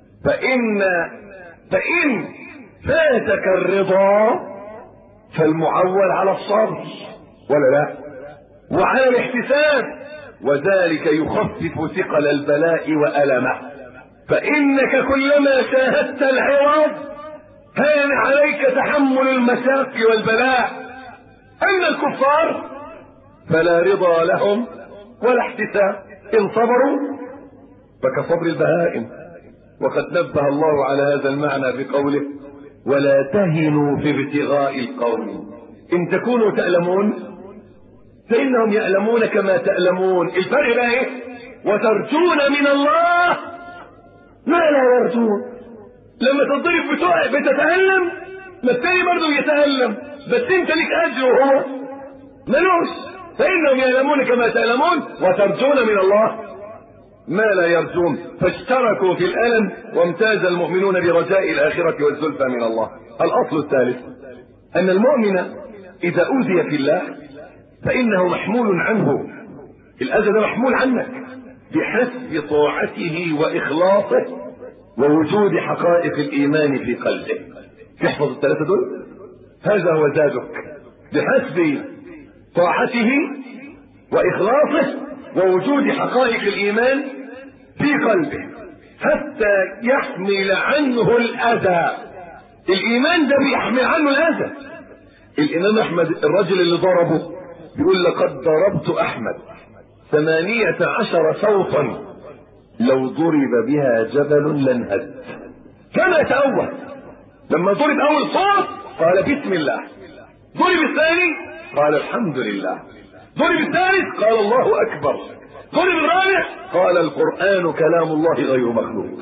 فان فاتك الرضا فالمعول على الصبر ولا لا، وعلى الاحتساب، وذلك يخفف ثقل البلاء وألمه. فإنك كلما شاهدت العوض كان عليك تحمل المشاق والبلاء. أما الكفار فلا رضا لهم ولا احتساب. إن صبروا فكصبر البهائم. وقد نبه الله على هذا المعنى بقوله ولا تهنوا في ابتغاء القوم إن تكونوا تألمون فإنهم يألمون كما تألمون. الفرق بقى إيه؟ وترجون من الله ما لا يرجون. لما تضرب بتتألم ما التاني برضه يتألم، بس انت لك أجر وهو ملوش. فإنهم يألمون كما تألمون وترجون من الله ما لا يرجون، فاشتركوا في الألم وامتاز المؤمنون برجاء الآخرة والزلفى من الله. الأصل الثالث أن المؤمن إذا أوذي في الله فإنه محمول عنه، الأذى ده محمول عنك بحسب طاعته وإخلاصه ووجود حقائق الإيمان في قلبه. تحفظ الثلاثة دول، هذا هو زادك، بحسب طاعته وإخلاصه ووجود حقائق الإيمان في قلبه حتى يحمل عنه الأذى. الإيمان ده بيحمل عنه الأذى. الإمام أحمد الرجل اللي ضربه يقول لقد ضربت أحمد 18 صوتا لو ضرب بها جبل لانهد. كان يتأول لما ضرب أول صوت قال بسم الله، ضرب الثاني قال الحمد لله، ضرب الثالث قال الله أكبر، ضرب الرابع قال القرآن كلام الله غير مخلوق.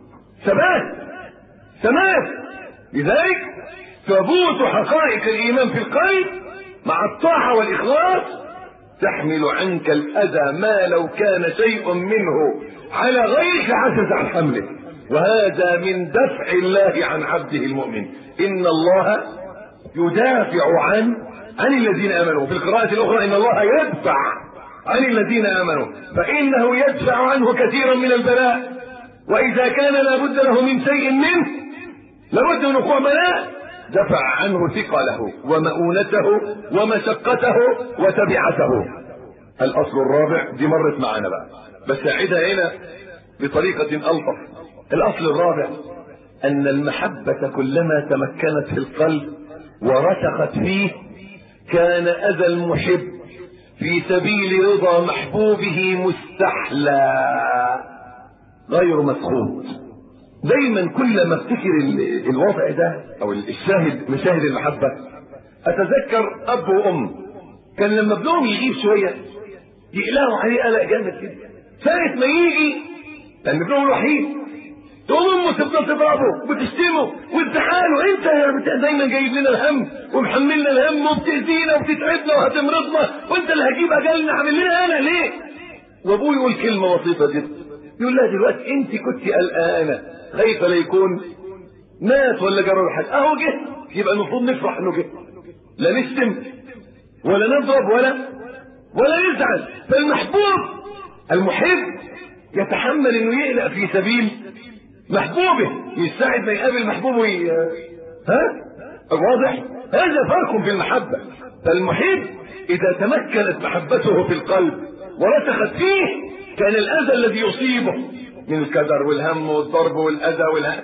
ثبات. لذلك ثبوت حقائق الإيمان في القلب مع الطاعة والإخلاص تحمل عنك الأذى ما لو كان شيء منه على غيرك عجز عن حمله، وهذا من دفع الله عن عبده المؤمن. إن الله يدافع عن الذين آمنوا. في القراءة الأخرى إن الله يدفع عن الذين آمنوا، فإنه يدفع عنه كثيرا من البلاء، وإذا كان لابد له من شيء منه لابد من وقوع بلاء دفع عنه ثقله ومؤونته ومشقته وتبعته. الأصل الرابع دي مرت معنا بقى، بس أعيدها هنا بطريقة ألطف. الأصل الرابع أن المحبة كلما تمكنت في القلب ورسخت فيه كان أذى المحب في سبيل رضا محبوبه مستحلى غير مسخوط. دايما كل ما افتكر الوضع ده او مشاهد المحبة اتذكر اب وام كان لما ابنهم يغيب شوية يقلقوا عليه قلق جامد كده، ساعة ما يجي لان ابنهم الوحيد تقوم امه تفضل تضربه وتشتمه وتزعله، انت دايما جايب لنا الهم ومحملنا الهم وبتأذينا وبتتعبنا وهتمرضنا وانت اللي هتجيب اجلنا، عامل لنا انا ليه؟ وابوه يقول كلمة بسيطة جدا، يقول لها دلوقتي انت كنت قلقانه خايفه لا يكون مات ولا جرى له حاجه، اهو جه، يبقى المفروض نفرح انه جه، لا نشتم ولا نضرب ولا نزعل. فالمحبوب المحب يتحمل انه يقلق في سبيل محبوبه، مش ساعد ما يقابل محبوبه واضح؟ هذا فرق في المحبه. فالمحب اذا تمكنت محبته في القلب ورسخت فيه كان الأذى الذي يصيبه من الكدر والهم والضرب والأذى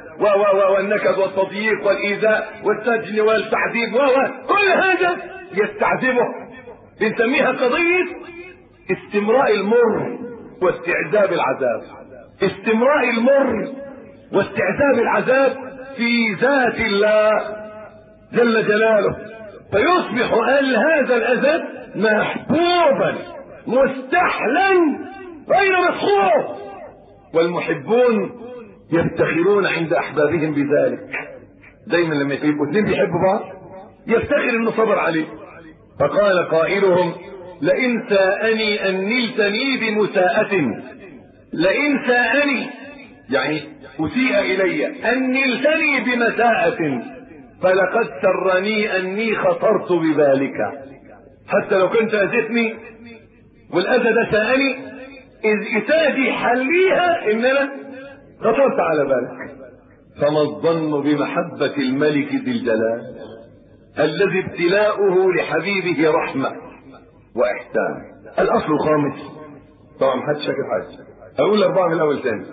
والنكد والتضييق والإيذاء والسجن والتعذيب كل هذا يستعذبه. بنسميها قضية استمراء المر واستعذاب العذاب. استمراء المر واستعذاب العذاب في ذات الله جل جلاله، فيصبح هذا الأذى محبوبا مستحلا غير مسخوط. والمحبون يفتخرون عند احبابهم بذلك. دايما لما يبقوا اثنين بيحبوا بعض يفتخر انه صبر عليه. فقال قائلهم لئن ساءني ان نلتني بمساءة، لئن ساءني يعني اسيء الي ان نلتني بمساءة فلقد سرني اني خطرت بذلك. حتى لو كنت اذيتني والاذى ده ساءني، اذ اسادي حليها ان انا خطرت على بالك. فما الظن بمحبة الملك ذي الجلال الذي ابتلاؤه لحبيبه رحمة واحسان. الاصل الخامس، طبعا محدش فاكر حاجة، اقول 4 من الاول تاني.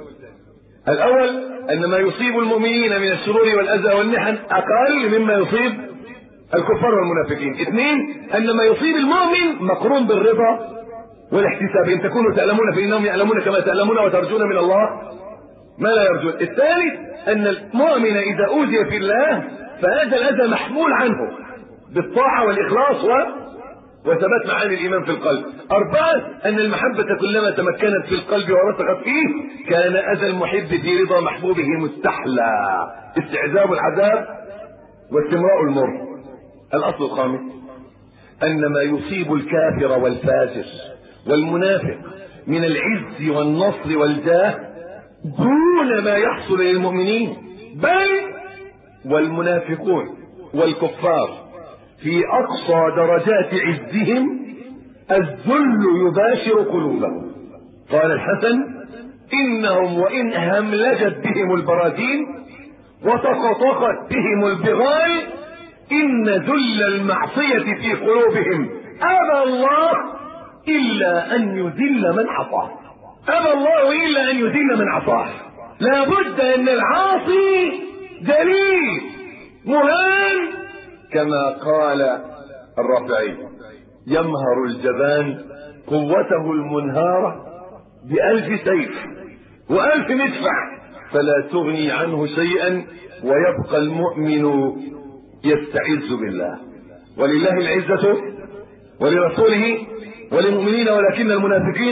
الاول ان ما يصيب المؤمنين من الشرور والاذى والمحن اقل مما يصيب الكفار والمنافقين. 2 ان ما يصيب المؤمن مقرون بالرضا والاحتساب، ان تكونوا تألمون فإنهم يعلمون كما تألمون وترجون من الله ما لا يرجون. الثالث ان المؤمن اذا اوذي في الله فهذا الاذى محمول عنه بالطاعة والاخلاص وثبات معاني الايمان في القلب. 4 ان المحبة كلما تمكنت في القلب ورسخت فيه كان اذى المحب في رضا محبوبه مستحلى، استعذاب العذاب واستمراء المر. الاصل الخامس ان ما يصيب الكافر والفاجر والمنافق من العز والنصر والجاه دون ما يحصل للمؤمنين، بل والمنافقون والكفار في أقصى درجات عزهم الذل يباشر قلوبهم. قال الحسن: إنهم وإن هملجت بهم البراذين وتقطقت بهم البغال إن ذل المعصية في قلوبهم أبى الله إلا أن يذل من عصاه. أبى الله إلا أن يذل من عصاه. لا بد أن العاصي ذليل مهان، كما قال الرافعي: يمهر الجبان قوته المنهارة ب1000 سيف و1000 مدفع فلا تغني عنه شيئا ويبقى المؤمن يستعز بالله. ولله العزة ولرسوله وللمؤمنين ولكن المنافقين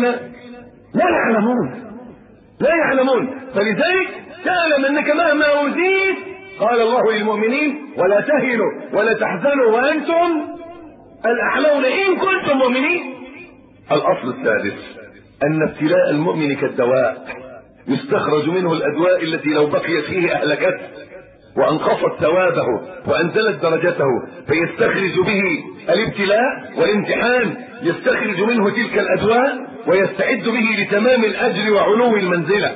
لا يعلمون. فلذلك تعلم أنك مهما أوذيت قال الله للمؤمنين: ولا تهنوا ولا تحزنوا وأنتم الأعلون إن كنتم مؤمنين. الأصل السادس: أن ابتلاء المؤمن كالدواء يستخرج منه الأدواء التي لو بقيت فيه أهلكته وأنقصت ثوابه وأنزلت درجته، فيستخرج به الابتلاء والامتحان، يستخرج منه تلك الأدواء ويستعد به لتمام الأجر وعلو المنزلة.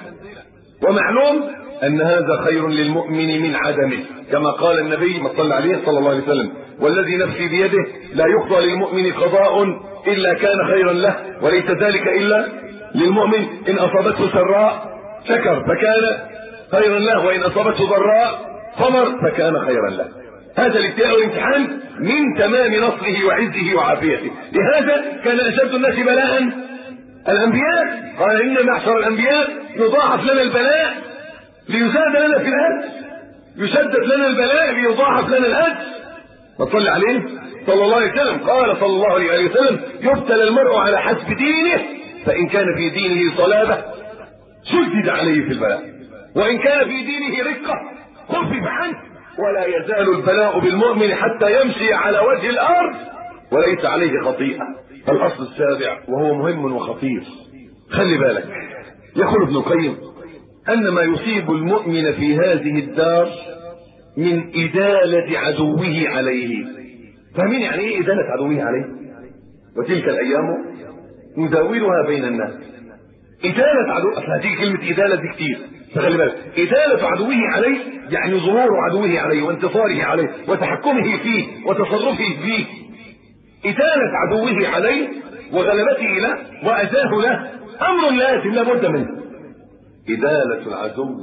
ومعلوم أن هذا خير للمؤمن من عدمه، كما قال النبي صلى الله عليه وسلم: والذي نفسي بيده لا يقضى للمؤمن قضاء إلا كان خيرا له، وليس ذلك إلا للمؤمن إن أصابته سراء شكر فكان خيرا له، وإن أصابته ضراء صبر فكان خيرا له. هذا الابتلاء والامتحان من تمام نصره وعزه وعافيته. لهذا كان أشد الناس بلاء الأنبياء. قال: إن معشر الأنبياء يضاعف لنا البلاء ليزاد لنا في الأجر، يشدد لنا البلاء ليضاعف لنا الأجر. فصل عليه صلى الله عليه وسلم. قال صلى الله عليه وسلم: يبتلى المرء على حسب دينه، فإن كان في دينه صلابة شدد عليه في البلاء، وإن كان في دينه رقة خفف عنه. ولا يزال البلاء بالمؤمن حتى يمشي على وجه الأرض وليس عليه خطيئة. الأصل السابع وهو مهم وخطير، خلي بالك، يقول ابن القيم: أن ما يصيب المؤمن في هذه الدار من إدالة عدوه عليه. فاهمين يعني ايه إدالة عدوه عليه؟ وتلك الأيام نداولها بين الناس. إدالة عدو، أصل هتيجي كلمة إدالة دي كتير، فخلي بالك. إدالة عدوه عليه يعني ظهور عدوه عليه وانتصاره عليه وتحكمه فيه وتصرفه فيه. إدالة عدوه عليه وغلبته له وأذاه له أمر لازم لابد منه. إدالة العدو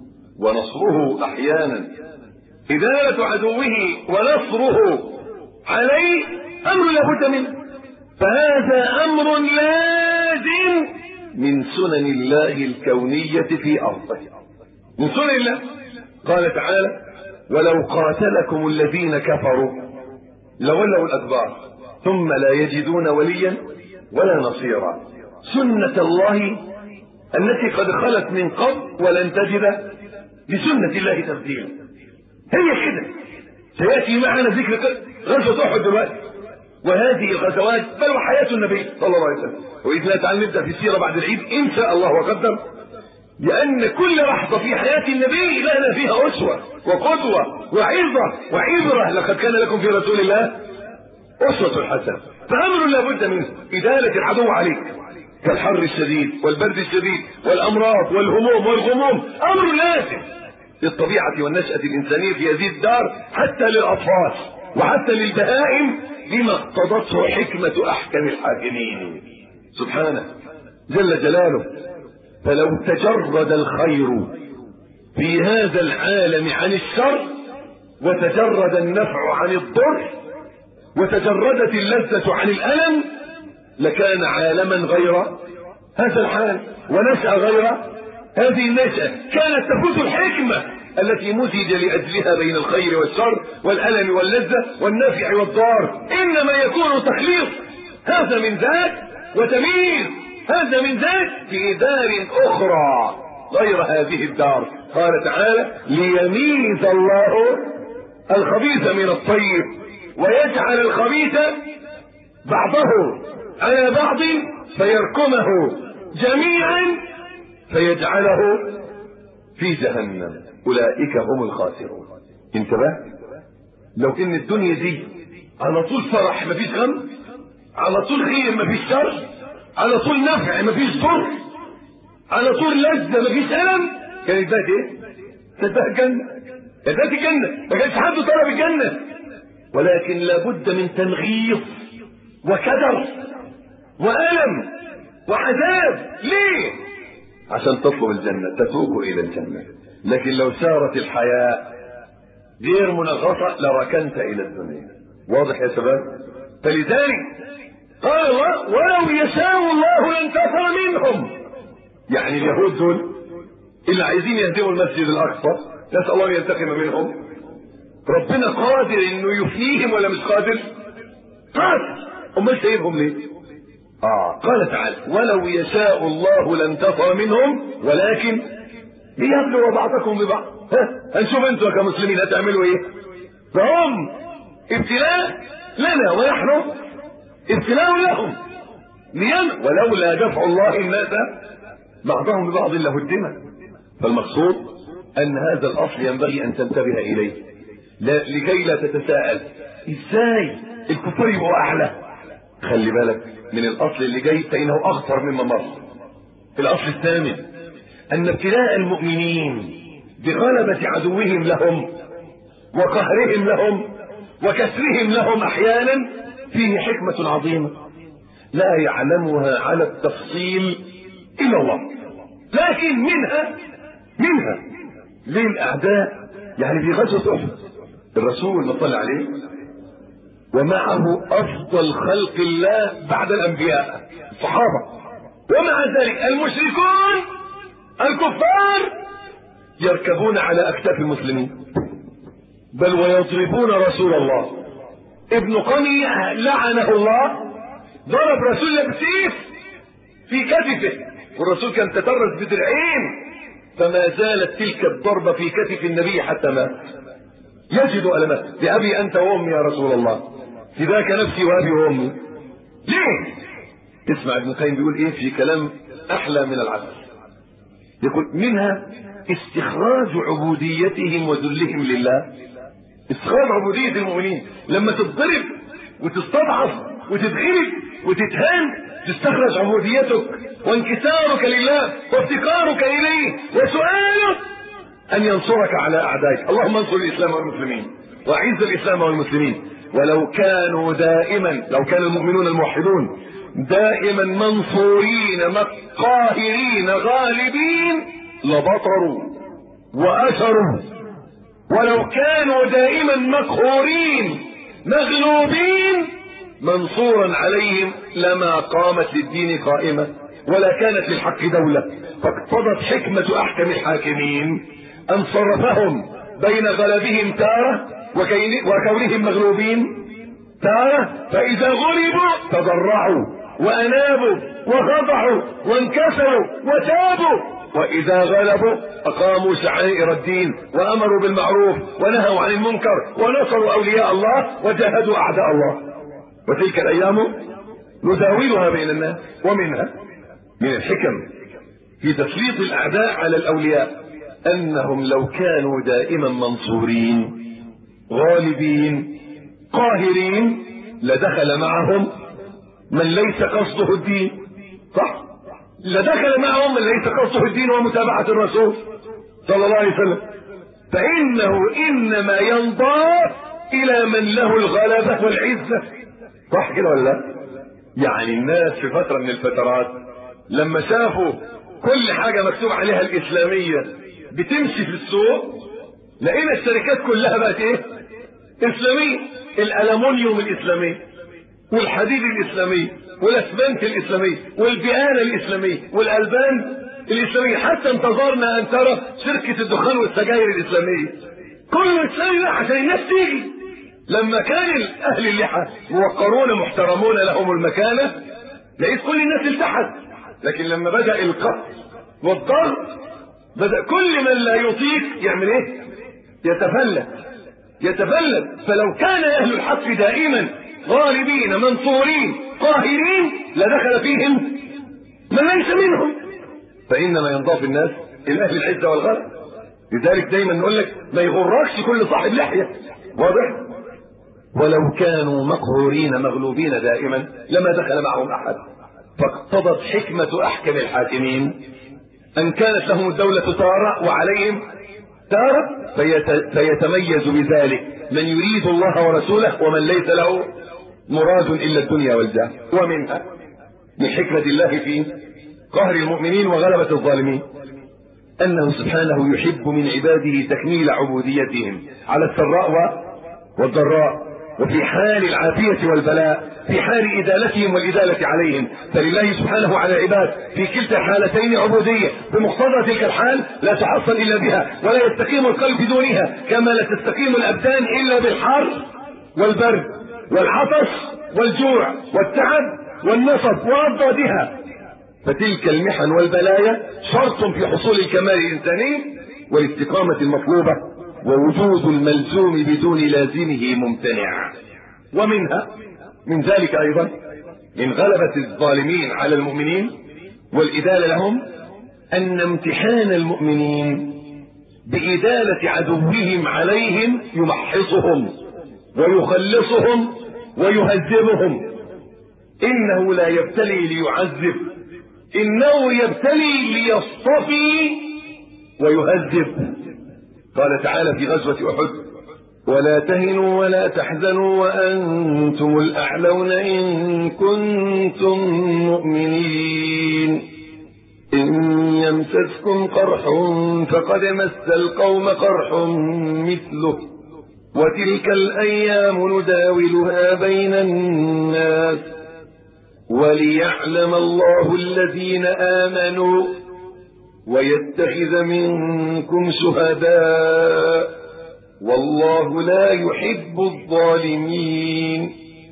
ونصره أحيانا، إدالة عدوه ونصره عليه أمر لابد منه. فهذا أمر لازم من سنن الله الكونية في أرضه، من سنن الله. قال تعالى: ولو قاتلكم الذين كفروا لولوا الأدبار ثم لا يجدون وليا ولا نصيرا. سنة الله التي قد خلت من قبل ولن تجد لسنة الله تبديلا. هي كده. سيأتي معنا ذكر غزوة أحد دلوقتي، وهذه الغزوات بل وحياة النبي صلى الله عليه وسلم. وإذن تعالى نبدأ في السيرة بعد العيد إن شاء الله وقدر، لأن كل لحظة في حياة النبي لنا فيها أسوة وقدوة وعظة وعبرة. لقد كان لكم في رسول الله أسوة حسنة. فأمر لابد منه إدالة العدو عليك كالحر الشديد والبرد الشديد والأمراض والهموم والغموم، أمر لازم للطبيعة والنشأة الإنسانية في هذه الدار، حتى للأطفال وحتى للبهائم، لما اقتضته حكمة أحكم الحاكمين سبحانه جل جلاله. فلو تجرد الخير في هذا العالم عن الشر وتجرد النفع عن الضر وتجردت اللذة عن الألم لكان عالما غير هذا الحال ونشأ غير هذه النشأة. كانت تفوت الحكمة التي مزج لأجلها بين الخير والشر والألم واللذة والنفع والضار. إنما يكون تخليص هذا من ذاك وتمييز هذا من ذاك في دار أخرى غير هذه الدار. قال تعالى: ليميز الله الخبيث من الطيب ويجعل الخبيث بعضه على بعض فيركمه جميعا فيجعله في جهنم. أولئك هم الخاسرون. انتبه، لو ان الدنيا دي على طول فرح مفيش غم، على طول خير مفيش شر، على طول نفع مفيش ضر، على طول لذة مفيش ألم، كانت بقت ايه؟ كانت بقت الجنة. كانت بقت الجنة، ما كانش حد طلب الجنة، ولكن لابد من تنغيص وكدر وألم وعذاب. ليه؟ عشان تطلب الجنة، تسوق إلى الجنة. لكن لو سارت الحياة غير منغصة لركنت إلى الدنيا. واضح يا شباب؟ فلذلك قال الله ولو يشاء الله لانتصر منهم. يعني اليهود دول اللي عايزين يهدموا المسجد الأقصى، نسأل الله أن ينتقم منهم. ربنا قادر انه يفنيهم ولا مش قادر؟ قادر. امال سايبهم ليه؟ قال تعالى ولو يشاء الله لانتصر منهم ولكن ليبلو بعضكم ببعض. هنشوف انتوا كمسلمين هتعملوا ايه. فهم ابتلاء لنا ونحن ابتلاء لهم. ولولا دفع الله الناس بعضهم ببعض لهدمت. فالمقصود ان هذا الاصل ينبغي ان تنتبه اليه لكي لا تتساءل ازاي الكفار يبقوا اعلى. خلي بالك من الاصل اللي جاي فانه اخطر مما مر. الاصل الثامن ان ابتلاء المؤمنين بغلبة عدوهم لهم وقهرهم لهم وكسرهم لهم احيانا فيه حكمة عظيمة لا يعلمها على التفصيل الا الله. لكن منها للاعداء يعني في غزوة احد الرسول صلى عليه ومعه افضل خلق الله بعد الانبياء الصحابة، ومع ذلك المشركون الكفار يركبون على اكتاف المسلمين بل ويضربون رسول الله. ابن قمية لعنه الله ضرب رسول الله بسيف في كتفه، والرسول كان تترس بدرعين، فما زالت تلك الضربة في كتف النبي حتى مات يجد ألمات. بأبي أنت وأمي يا رسول الله، فداك نفسي وأبي وأمي. ليه؟ اسمع ابن القيم بيقول ايه في كلام أحلى من العسل. يقول منها استخراج عبوديتهم وذلهم لله. استخراج عبودية المؤمنين لما تتضرب وتستضعف وتتغلب وتتهان تستخرج عبوديتك وانكسارك لله وافتقارك إليه وسؤالك أن ينصرك على أعدائك. اللهم انصر الإسلام والمسلمين وأعز الإسلام والمسلمين. ولو كانوا دائما، لو كان المؤمنون الموحدون دائما منصورين قاهرين غالبين لبطروا وأثروا. ولو كانوا دائما مقهورين مغلوبين منصورا عليهم لما قامت للدين قائمة ولا كانت للحق دولة. فاقتضت حكمة أحكم الحاكمين أن صرفهم بين غلبهم تارة وكونهم مغلوبين تارة، فإذا غلبوا تضرعوا وأنابوا وخضعوا وانكسروا وتابوا، وإذا غلبوا أقاموا شعائر الدين وأمروا بالمعروف ونهوا عن المنكر ونصروا أولياء الله وجاهدوا أعداء الله. وتلك الأيام نداولها بين الناس. ومنها من الحكم في تسليط الأعداء على الأولياء أنهم لو كانوا دائما منصورين غالبين قاهرين لدخل معهم من ليس قصده الدين. صح؟ لدخل معهم من ليس قصده الدين ومتابعة الرسول صلى الله عليه وسلم. فإنه إنما ينضاف إلى من له الغلبة والعزة. صح كده ولا لا؟ يعني الناس في فترة من الفترات لما شافوا كل حاجة مكتوب عليها الإسلامية بتمشي في السوق، لقينا الشركات كلها بقت ايه؟ إسلامية. الألمونيوم الإسلامي والحديد الإسلامي والأسمنت الإسلامي والبيانة الإسلامية والألبان الإسلامية. حتى انتظرنا أن ترى شركة الدخان والسجاير الإسلامية كله إسلامي عشان الناس تيجي. لما كان أهل اللحى موقرون محترمون لهم المكانة لقيت كل الناس التحت. لكن لما بدأ القهر والضغط بدأ كل من لا يطيق يعمل ايه؟ يتفلت. فلو كان أهل الحق دائما غالبين منصورين قاهرين لدخل فيهم من ليس منهم، فإنما ينضاف الناس إلى أهل العزة والغلب. لذلك دايما نقول لك ما يغركش كل صاحب لحية، واضح؟ ولو كانوا مقهورين مغلوبين دائما لما دخل معهم أحد. فاقتضت حكمة أحكم الحاكمين أن كانت لهم الدولة تارة وعليهم تارة، فيتميز بذلك من يريد الله ورسوله ومن ليس له مراد إلا الدنيا والجاه. ومنها من حكمة الله في قهر المؤمنين وغلبة الظالمين أنه سبحانه يحب من عباده تكميل عبوديتهم على السراء والضراء، وفي حال العافية والبلاء، في حال إدالتهم والإدالة عليهم. فلله سبحانه على العباد في كلتا الحالتين عبودية بمقتضى تلك الحال لا تحصل إلا بها، ولا يستقيم القلب بدونها، كما لا تستقيم الأبدان إلا بالحر والبرد والعطش والجوع والتعب والنصب وأضدادها. فتلك المحن والبلايا شرط في حصول الكمال الإنساني والاستقامة المطلوبة، ووجود الملزوم بدون لازمه ممتنع. ومنها من ذلك أيضا من غلبة الظالمين على المؤمنين والإدالة لهم أن امتحان المؤمنين بإدالة عدوهم عليهم يمحصهم ويخلصهم ويهذبهم. إنه لا يبتلي ليعذب، إنه يبتلي ليصطفي ويهذب. قال تعالى في غزوة أحد: ولا تهنوا ولا تحزنوا وأنتم الأعلون إن كنتم مؤمنين. إن يمسسكم قرح فقد مس القوم قرح مثله وتلك الأيام نداولها بين الناس وليعلم الله الذين آمنوا ويتخذ منكم شهداء والله لا يحب الظالمين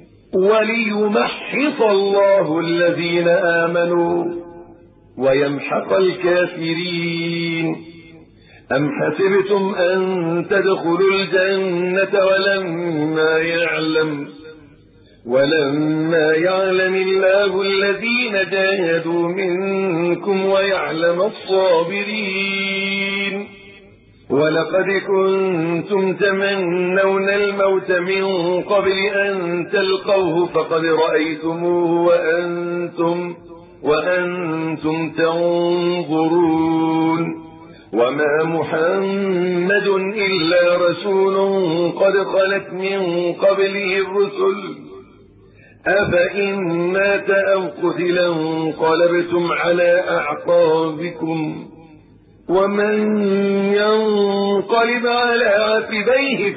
وليمحص الله الذين آمنوا ويمحق الكافرين. أم حسبتم أن تدخلوا الجنة ولما يعلم الله الذين جاهدوا منكم ويعلم الصابرين. ولقد كنتم تمنون الموت من قبل أن تلقوه فقد رأيتموه وأنتم تنظرون. وما محمد إلا رسول قد خلت من قبله الرسل أفإن مات أو قتل انقلبتم على أعقابكم ومن ينقلب على عقبيه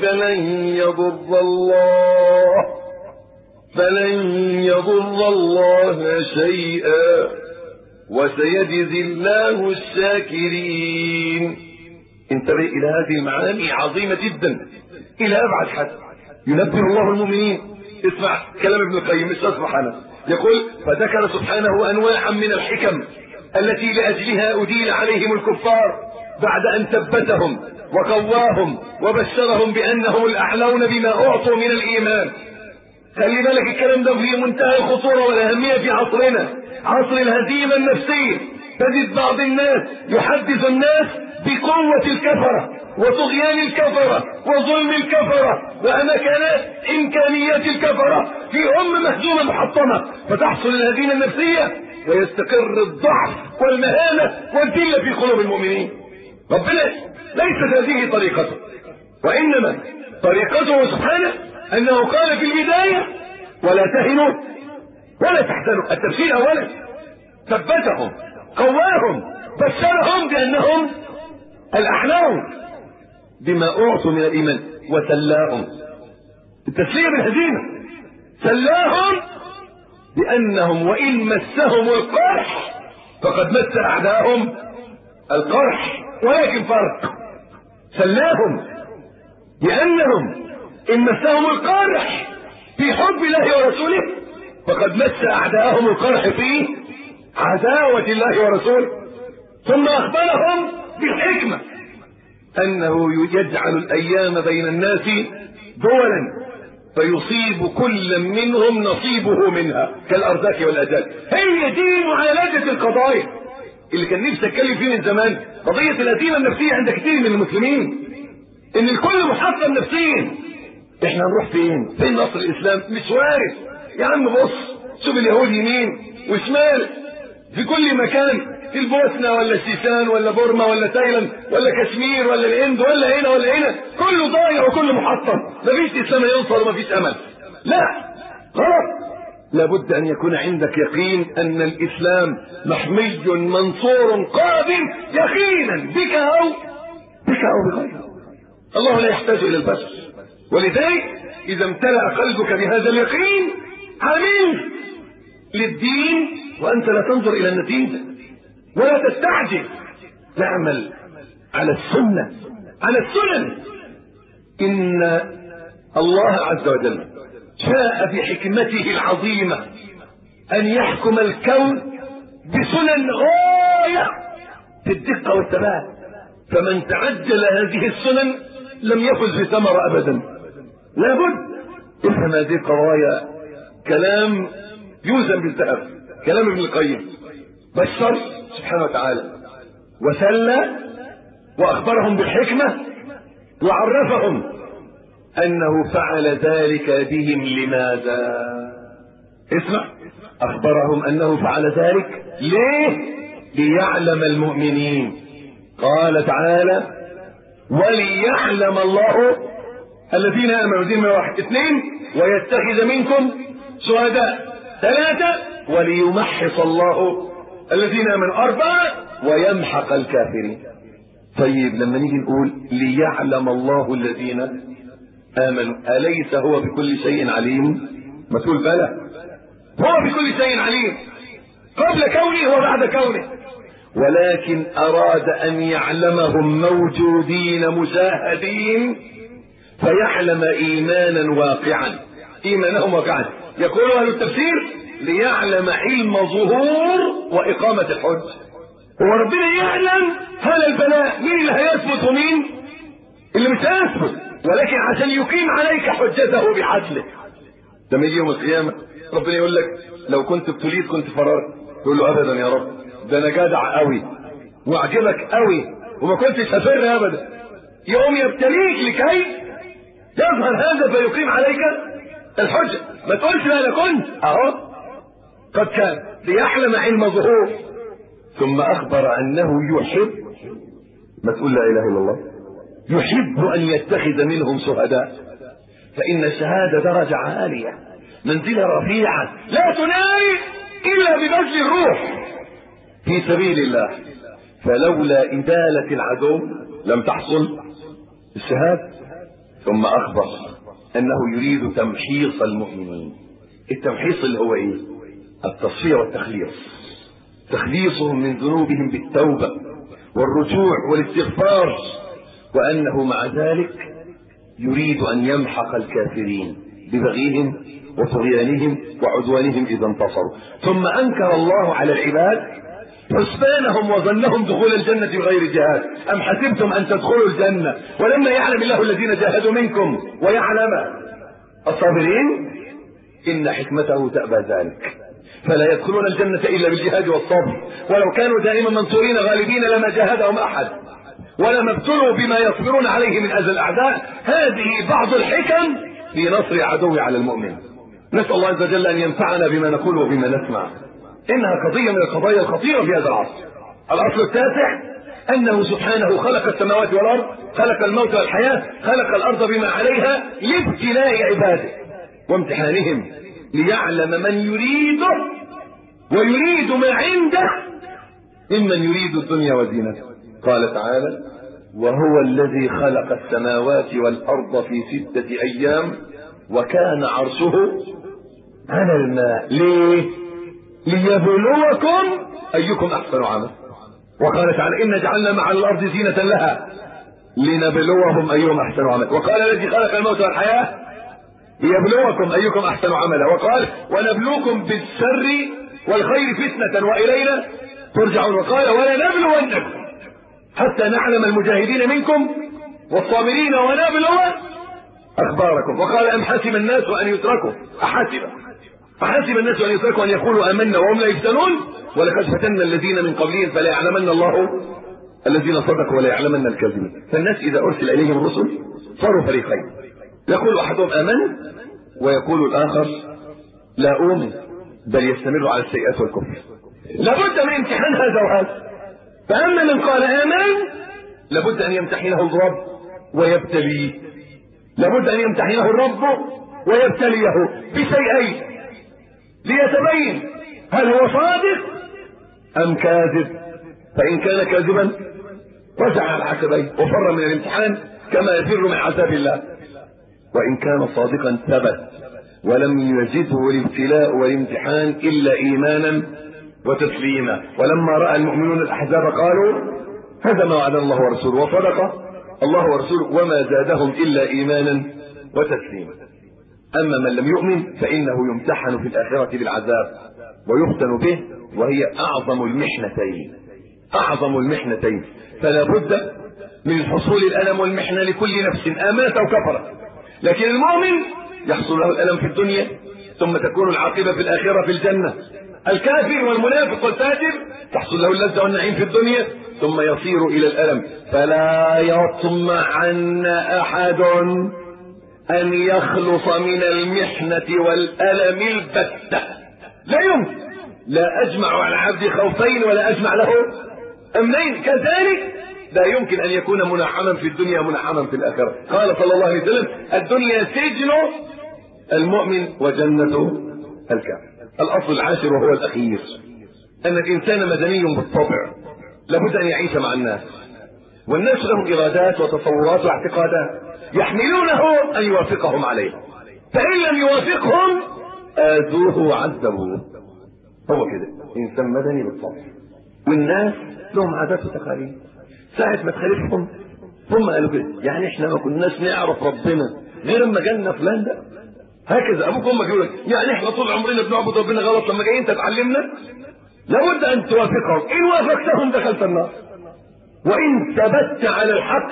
فلن يضر الله شيئا وسيجزي الله الشاكرين. انتبه إلى هذه المعاني عظيمة جدا إلى أبعد حد. ينبه الله المؤمنين. اسمع كلام ابن القيم، مش اسمع أنا. يقول: فذكر سبحانه أنواعا من الحكم التي لأجلها أديل عليهم الكفار بعد أن ثبتهم وقواهم وبشرهم بأنهم الأعلون بما أعطوا من الإيمان. خلي بالك الكلام ده في منتهى الخطورة والأهمية في عصرنا، عصر الهزيمة النفسية. تجد بعض الناس يحدث الناس بقوة الكفرة وطغيان الكفرة وظلم الكفرة إمكانيات الكفرة في مهزومة محطمة، فتحصل الهزيمة النفسية ويستقر الضعف والمهانة والذلة في قلوب المؤمنين. ربنا ليست هذه طريقته، وإنما طريقته سبحانه أنه قال في البداية: ولا تهنوا ولا تحزنوا. التفسير أولا ثبتهم قواهم بشرهم بأنهم الأحلام بما أعطوا من الإيمان وسلاهم. التسلية بالهزيمة سلاهم بأنهم وإن مسهم القرح فقد مس أعداءهم القرح، ولكن فرق. سلاهم بأنهم إن مسهم القرح في حب الله ورسوله فقد مس أعداءهم القرح في عداوة الله ورسوله. ثم أخبرهم بالحكمة أنه يجعل الأيام بين الناس دولا فيصيب كل منهم نصيبه منها كالأرزاق والأجال. هي دي معالجة القضايا اللي كان نفسي اتكلم فيه من زمان. قضية الهزيمة النفسية عند كثير من المسلمين، ان الكل محطم نفسيا. احنا هنروح فين نصر الاسلام؟ مش وارد يا عم. بص شوف اليهود يمين وشمال في كل مكان، في البوسنة ولا الشيشان ولا بورما ولا تايلاند ولا كشمير ولا الهند ولا هنا ولا هنا، كله ضايع وكله محطم. مفيش اسلام ينصر ومفيش امل. لا، غلط. لابد ان يكون عندك يقين ان الاسلام محمي منصور قادم يقينا بك او بغيرك. الله لا يحتاج الى البشر. ولذلك اذا امتلأ قلبك بهذا اليقين عملت للدين وانت لا تنظر الى النتيجة ولا تستعجل. نعمل على السنة، على السنن. ان الله عز وجل شاء بحكمته العظيمة ان يحكم الكون بسنن غاية في الدقة والثبات، فمن تعجل هذه السنن لم يفز بثمر ابدا. لابد افهم هذه القضايا. كلام يوزن بالذهب، كلام ابن القيم. بشر سبحانه وتعالى وسلى واخبرهم بالحكمة وعرفهم انه فعل ذلك بهم. لماذا؟ اسمع، اخبرهم انه فعل ذلك ليه؟ ليعلم المؤمنين. قال تعالى وليعلم الله الذين امنوا. دي من 1 2 ويتخذ منكم شهداء 3 وليمحص الله الذين امنوا 4 ويمحق الكافرين. طيب لما نيجي نقول ليعلم الله الذين آمنوا، أليس هو بكل شيء عليم؟ ما تقول بلى، هو بكل شيء عليم قبل كونه وبعد كونه، ولكن أراد أن يعلمهم موجودين مشاهدين فيعلم إيمانا واقعا. إيمانهم واقعا يقول أهل التفسير ليعلم علم ظهور وإقامة الحج. هو ربنا يعلم هذا البلاء مين اللي هيثبت ومين اللي مش هيثبت، ولكن عشان يقيم عليك حجته بعدله. لما يجي يوم القيامة ربنا يقول لك لو كنت ابتليت كنت فررت، تقول له ابدا يا رب، ده انا جدع قوي واعجبك قوي وما كنتش هفر ابدا. يقوم يبتليك لكي يظهر هذا فيقيم عليك الحجة. ما تقولش لا انا كنت اهو قد كان ليعلم علم ظهور. ثم اخبر انه يحب، ما تقول لا اله الا الله، يحب ان يتخذ منهم شهداء، فان الشهادة درجة عالية منزلة رفيعة لا تنال الا ببذل الروح في سبيل الله. فلولا إدالة العدو لم تحصل الشهادة. ثم اخبر انه يريد تمحيص المؤمنين. التمحيص اللي هو ايه؟ التصفية والتخليص، تخليصهم من ذنوبهم بالتوبة والرجوع والاستغفار، وانه مع ذلك يريد ان يمحق الكافرين ببغيهم وطغيانهم وعدوانهم اذا انتصروا. ثم انكر الله على العباد حسبانهم وظنهم دخول الجنة بغير جهاد. ام حسبتم ان تدخلوا الجنة ولما يعلم الله الذين جاهدوا منكم ويعلم الصابرين؟ ان حكمته تأبى ذلك، فلا يدخلون الجنة الا بالجهاد والصبر، ولو كانوا دائما منصورين غالبين لما جاهدهم احد ولما ابتلوا بما يصبرون عليه من اذى الاعداء. هذه بعض الحكم في نصر عدو على المؤمن. نسأل الله عز وجل ان ينفعنا بما نقول وبما نسمع. انها قضية من القضايا الخطيرة في هذا العصر. الاصل التاسع انه سبحانه خلق السماوات والارض، خلق الموت والحياة، خلق الارض بما عليها لابتلاء عباده وامتحانهم، ليعلم من يريده ويريد ما عنده ممن يريد الدنيا وزينتها. قال تعالى وهو الذي خلق السماوات والارض في 6 ايام وكان عرشه على الماء. ليه؟ ليبلوكم ايكم احسن عملا. وقال تعالى إنا جعلنا مع الارض زينة لها لنبلوهم ايهم احسن عملا. وقال الذي خلق الموت والحياة ليبلوكم ايكم احسن عملا. وقال ونبلوكم بالشر والخير فتنة والينا ترجعون. وقال ولنبلونكم حتى نعلم المجاهدين منكم والصابرين ونبلو أخباركم. وقال أم حسب الناس أن يتركوا أحسب الناس أن يتركوا أن يقولوا آمنا وهم لا يفتنون ولقد فتنا الذين من قبلهم فلا يعلمن الله الذين صدقوا ولا يعلمن الكاذبين. فالناس إذا أرسل إليهم الرسل صاروا فريقين، يقول أحدهم آمن ويقول الآخر لا أؤمن، بل يستمر على السيئات والكفر. لابد من امتحان هذا وهذا. فأما من قال آمن لابد أن يمتحنه الرب ويبتليه، لابد أن يمتحنه الرب ويبتليه بشيئين ليتبين هل هو صادق أم كاذب. فإن كان كاذبا رجع على عقبيه وفر من الامتحان كما يفر من عذاب الله، وإن كان صادقا ثبت ولم يزده الابتلاء والامتحان إلا إيمانا وتسليما. ولما رأى المؤمنون الأحزاب قالوا هذا ما وعد الله ورسوله، وصدق الله ورسوله وما زادهم إلا إيمانا وتسليما. أما من لم يؤمن فإنه يمتحن في الآخرة بالعذاب ويفتن به، وهي أعظم المحنتين. فلا بد من حصول الألم والمحنة لكل نفس آمنت أو كفرت. لكن المؤمن يحصل له الألم في الدنيا ثم تكون العاقبة في الآخرة في الجنة. الكافر والمنافق والفاجر تحصل له اللذة والنعيم في الدنيا ثم يصير إلى الألم. فلا يطمعن أحد أن يخلص من المحنة والألم البتة، لا يمكن. لا أجمع على عبد خوفين ولا أجمع له أمنين. كذلك لا يمكن أن يكون منعما في الدنيا منعما في الآخرة. قال صلى الله عليه وسلم الدنيا سجن المؤمن وجنة الكافر. الأصل العاشر وهو الأخير أن الإنسان مدني بالطبع، لابد أن يعيش مع الناس، والناس لهم إرادات وتصورات واعتقادات يحملونه أن يوافقهم عليه، فإن لم يوافقهم آذوه وعذبوه. هو كده إنسان مدني بالطبع، والناس لهم عادات وتقاليد. ساعة ما تخالفهم ثم قالوا كده يعني احنا ما كناش نعرف ربنا غير اما جالنا فلان ده. هكذا ابوك وامك يقول يعني احنا طول عمرنا بنعبد ربنا غلط، لما جاي انت تعلمنا. لابد ان توافقهم، ان وافقتهم دخلت النار، وان ثبت على الحق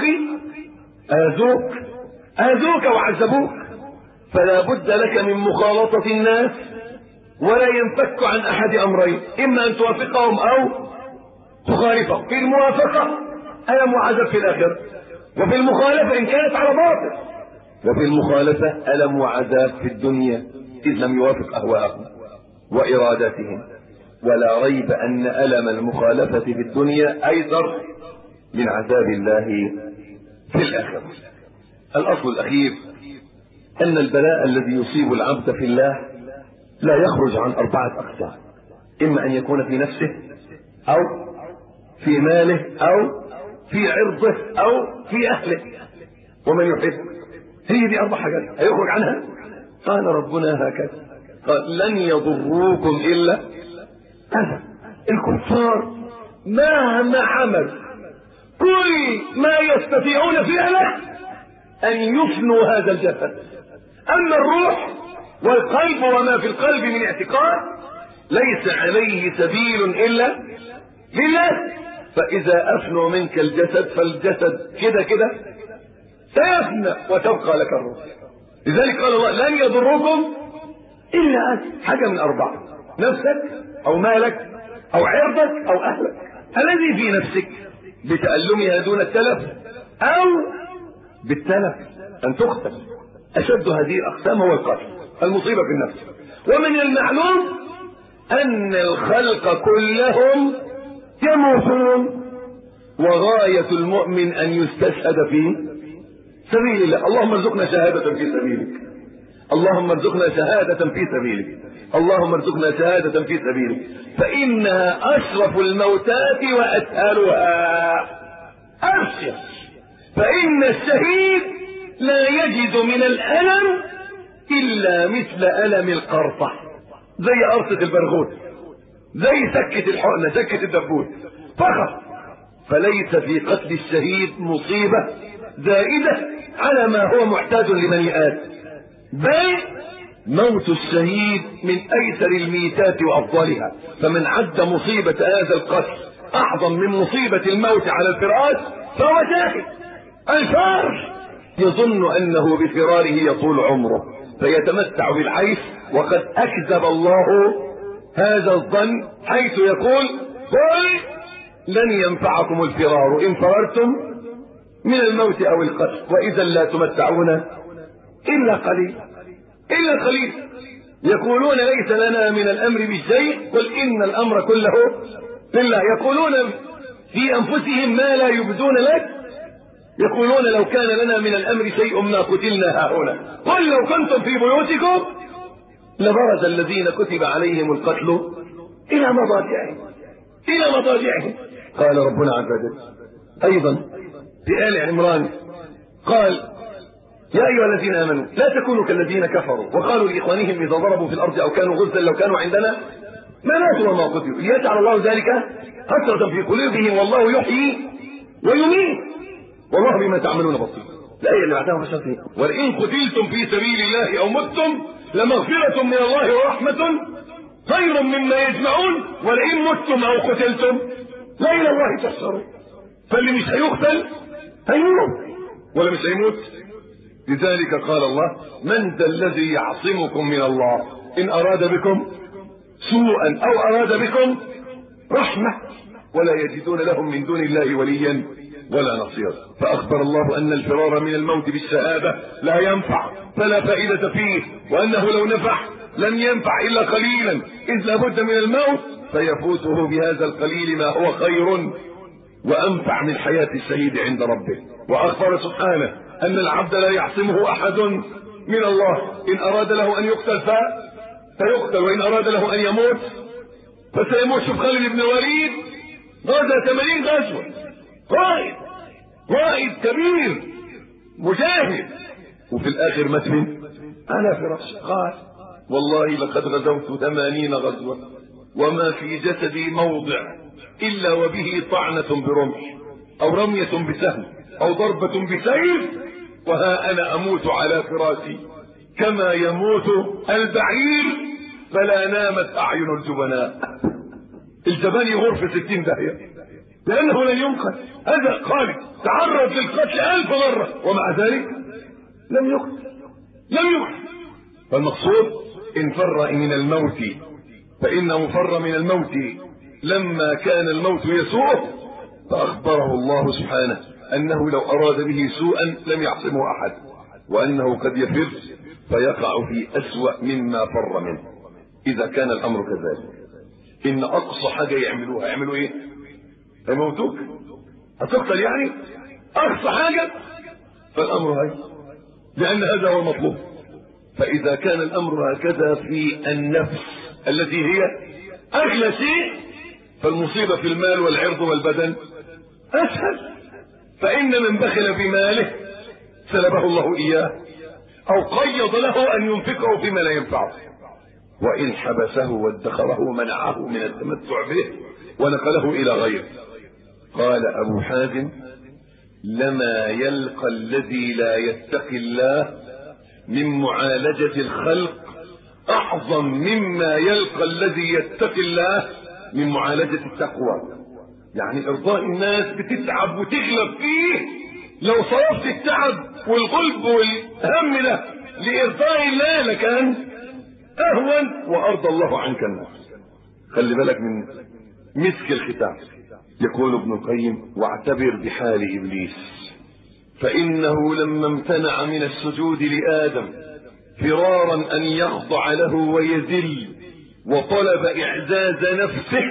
آذوك وعذبوك. فلا بد لك من مخالطة الناس، ولا ينفك عن احد امرين، اما ان توافقهم او تخالفهم. في الموافقة ألم وعذاب في الآخرة، وفي المخالفة إن كانت على باطل، وفي المخالفة ألم وعذاب في الدنيا إذ لم يوافق أهواءهم وإراداتهم. ولا ريب أن ألم المخالفة في الدنيا أيسر من عذاب الله في الآخرة. الأصل الأخير أن البلاء الذي يصيب العبد في الله لا يخرج عن 4 أقسام، إما أن يكون في نفسه أو في ماله أو في عرضه أو في أهله ومن يحب. هي دي 4 حاجات هيخرج عنها. قال ربنا هكذا، قال لن يضروكم إلا أذى. الكفار مهما عمل كل ما يستطيعون فعله أن يفنوا هذا الجسد، أما الروح والقلب وما في القلب من اعتقاد ليس عليه سبيل إلا لله. فإذا أفنوا منك الجسد فالجسد كده كده سيفنى وتبقى لك الروح. لذلك قال الله لن يضركم إلا أذى. حاجة من 4: نفسك أو مالك أو عرضك أو أهلك. الذي في نفسك بتألمها دون التلف أو بالتلف أن تقتل. أشد هذه الأقسام هو القتل، المصيبة في النفس. ومن المعلوم أن الخلق كلهم يموتون، وغاية المؤمن أن يستشهد في سبيل الله. اللهم ارزقنا شهادة في سبيلك، اللهم ارزقنا شهادة في سبيلك، اللهم ارزقنا شهادة في سبيلك، فإنها أشرف الموتات وأسهلها. أبشر، فإن الشهيد لا يجد من الألم إلا مثل ألم القرصة، زي قرصة البرغوث، زي سكة الحقنة، سكة الدبوس فقط. فليس في قتل الشهيد مصيبة زائدة على ما هو محتاج لبني آدم، بل موت الشهيد من أيسر الميتات وأفضلها. فمن عد مصيبة هذا القتل أعظم من مصيبة الموت على الفراش فهو جاهل. الفار يظن أنه بفراره يطول عمره فيتمتع بالعيش، وقد أكذب الله هذا الظن حيث يقول: قل لن ينفعكم الفرار إن فررتم من الموت أو القتل وإذا لا تمتعون إلا قليل. إلا قليل. يقولون ليس لنا من الأمر بشيء، قل إن الأمر كله لله. يقولون في أنفسهم ما لا يبدون لك، يقولون لو كان لنا من الأمر شيء ما قتلنا هؤلاء، قل لو كنتم في بيوتكم لبرز الذين كتب عليهم القتل إلى مضاجعهم. قال ربنا عز وجل أيضا في آل عمران قال: يا أيها الذين آمنوا لا تكونوا كالذين كفروا وقالوا لإخوانهم إذا ضربوا في الأرض أو كانوا غزا لو كانوا عندنا ما ماتوا وما قتلوا ليجعل الله ذلك حسرة في قلوبهم والله يحيي ويميت والله بما تعملون بصير. الآية اللي بعدها فشلت: ولئن قتلتم في سبيل الله أو متم لمغفرة من الله ورحمة خير مما يجمعون ولئن متم أو قتلتم لا إلى الله تحشرون. فاللي مش هيقتل هيموت ولا مش هيموت. لذلك قال الله: من ذا الذي يعصمكم من الله إن أراد بكم سوءا أو أراد بكم رحمة ولا يجدون لهم من دون الله وليا ولا نصيرا. فأخبر الله أن الفرار من الموت بالشهادة لا ينفع فلا فائدة فيه، وأنه لو نفع لم ينفع إلا قليلا إذ لابد من الموت فيفوته بهذا القليل ما هو خير وأنفع من حياة الشهيد عند ربه. وأخبر سبحانه أن العبد لا يعصمه أحد من الله، إن أراد له أن يقتل فيقتل وإن أراد له أن يموت فسيموت. شوف خالد بن الوليد غزا 80 غزوة، قائد كبير مجاهد، وفي الآخر مات على فراش. قال: والله لقد غزوت 80 غزوة وما في جسدي موضع إلا وبه طعنة برمح أو رمية بسهم أو ضربة بسيف، وها أنا أموت على فراشي كما يموت البعير فلا نامت أعين الجبناء. الجبان يغور في 60 داهية لأنه لن ينقذ. هذا خالد تعرض للقتل 1000 مرة ومع ذلك لم يقتل. فالمقصود إن فر من الموت فإنه فر من الموت لما كان الموت يسوءه، فأخبره الله سبحانه أنه لو أراد به سوءا لم يعصمه أحد، وأنه قد يفر فيقع في أسوأ مما فر منه. إذا كان الأمر كذلك إن أقصى حاجة يعملوا إيه؟ يموتوك، هتقتل يعني أقصى حاجة، فالأمر هاي لأن هذا هو المطلوب. فإذا كان الأمر هكذا في النفس التي هي أغلى شيء، فالمصيبة في المال والعرض والبدن أسهل. فإن من بخل بماله سلبه الله إياه أو قيض له أن ينفقه فيما لا ينفعه، وإن حبسه وادخره منعه من التمتع به ونقله إلى غيره. قال أبو حازم: لما يلقى الذي لا يتقي الله من معالجة الخلق أعظم مما يلقى الذي يتقي الله من معالجة التقوى. يعني إرضاء الناس بتتعب وتغلب فيه، لو صرفت التعب والغلب والهم ده لإرضاء الله لكان أهون وأرضى الله عنك الناس. خلي بالك من مسك الختام. يقول ابن القيم: واعتبر بحال إبليس فإنه لما امتنع من السجود لآدم فرارا أن يخضع له ويذل وطلب إعزاز نفسه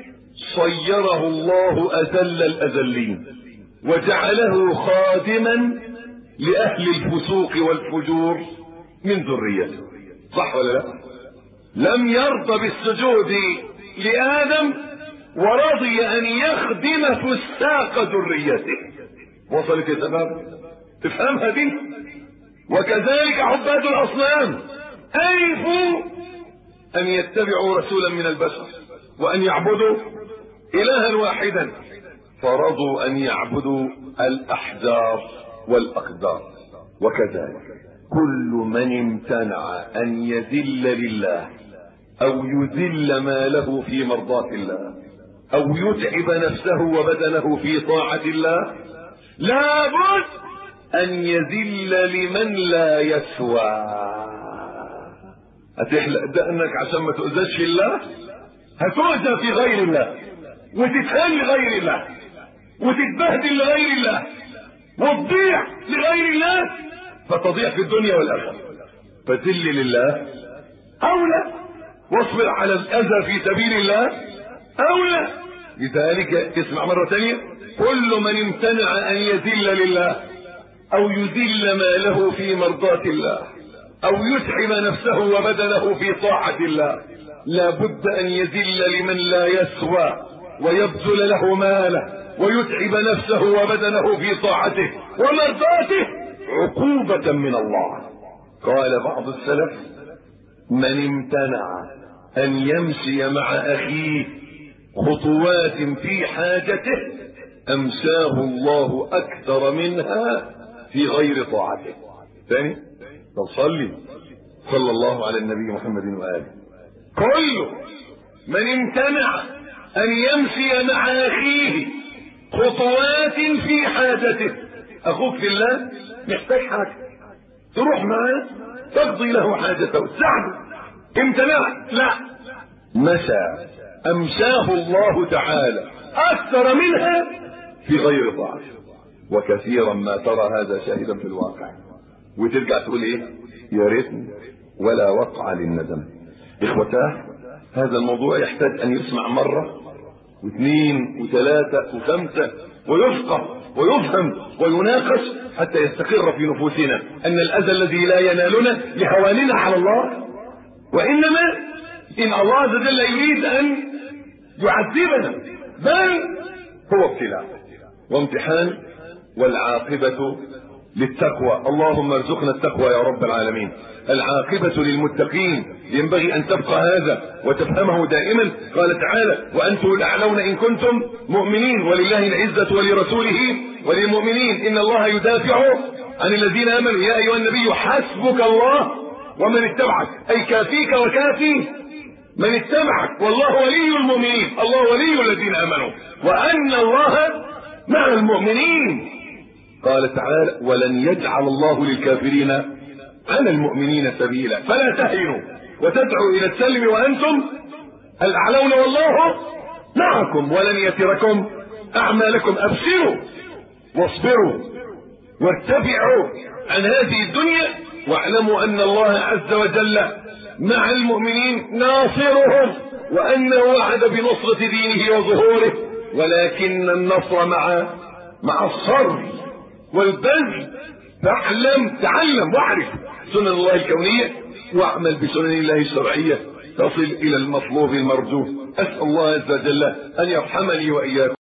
صيره الله أذل الأذلين وجعله خادما لأهل الفسوق والفجور من ذريته. صح ولا لا؟ لم يرضى بالسجود لآدم ورضي أن يخدم فساق ذريته. وصلت يا شباب؟ تفهمها دي؟ وكذلك عباد الأصنام ألفوا أن يتبعوا رسولا من البشر وأن يعبدوا إلها واحدا، فرضوا أن يعبدوا الأحجار والأقدار. وكذلك كل من امتنع أن يذل لله أو يذل ماله في مرضاة الله أو يتعب نفسه وبدنه في طاعة الله لابد أن يذل لمن لا يسوى. هتحلق دقنك عشان ما تؤذاش في الله، هتؤذى في غير الله، وتتهان لغير الله، وتتبهدل لغير الله، وتضيع لغير الله، فتضيع في الدنيا والآخرة. فذل لله أولى، واصبر على الأذى في سبيل الله أولى. لذلك اسمع مرة ثانية: كل من امتنع أن يذل لله أو يذل ماله في مرضاة الله أو يتعب نفسه وبدنه في طاعة الله لا بد أن يذل لمن لا يسوى، ويبذل له ماله ويتعب نفسه وبدنه في طاعته ومرضاته عقوبة من الله. قال بعض السلف: من امتنع أن يمشي مع أخيه خطوات في حاجته أمساه الله أكثر منها في غير طاعته. ثاني تصلي صلى الله على النبي محمد وآله. كل من امتنع أن يمشي مع أخيه خطوات في حاجته، أخوك في الله محتاج حاجة، تروح معاه تقضي له حاجته، تساعده. امتنع لا، مشى أمشاه الله تعالى أكثر منها في غير طاعته. وكثيرا ما ترى هذا شاهدا في الواقع، وترجع تقول ايه؟ يا ريتني ولا وقع للندم. اخوتاه، هذا الموضوع يحتاج ان يسمع مرة واثنين وثلاثة وخمسة، ويفقه ويفهم ويناقش حتى يستقر في نفوسنا ان الاذى الذي لا ينالنا لهواننا على الله، وانما ان الله عز وجل يريد ان يعذبنا، بل هو ابتلاء وامتحان، والعاقبة للتقوى. اللهم ارزقنا التقوى يا رب العالمين. العاقبة للمتقين، ينبغي ان تبقى هذا وتفهمه دائما. قال تعالى: وانتم الاعلون ان كنتم مؤمنين، ولله العزة ولرسوله وللمؤمنين، ان الله يدافع عن الذين امنوا. يا ايها النبي حسبك الله ومن اتبعك، اي كافيك وكافي من اتبعك، والله ولي المؤمنين، الله ولي الذين امنوا، وان الله مع المؤمنين. قال تعالى: ولن يجعل الله للكافرين على المؤمنين سبيلا، فلا تهنوا وتدعوا الى السلم وانتم الاعلون والله معكم ولن يتركم اعمالكم. ابشروا واصبروا وارتفعوا عن هذه الدنيا، واعلموا ان الله عز وجل مع المؤمنين ناصرهم، وانه وعد بنصرة دينه وظهوره، ولكن النصر مع الصبر والبذل. تعلم واعرف سنن الله الكونية، واعمل بسنن الله الشرعية، تصل الى المطلوب المرجو. اسأل الله عز وجل ان يرحمني واياكم.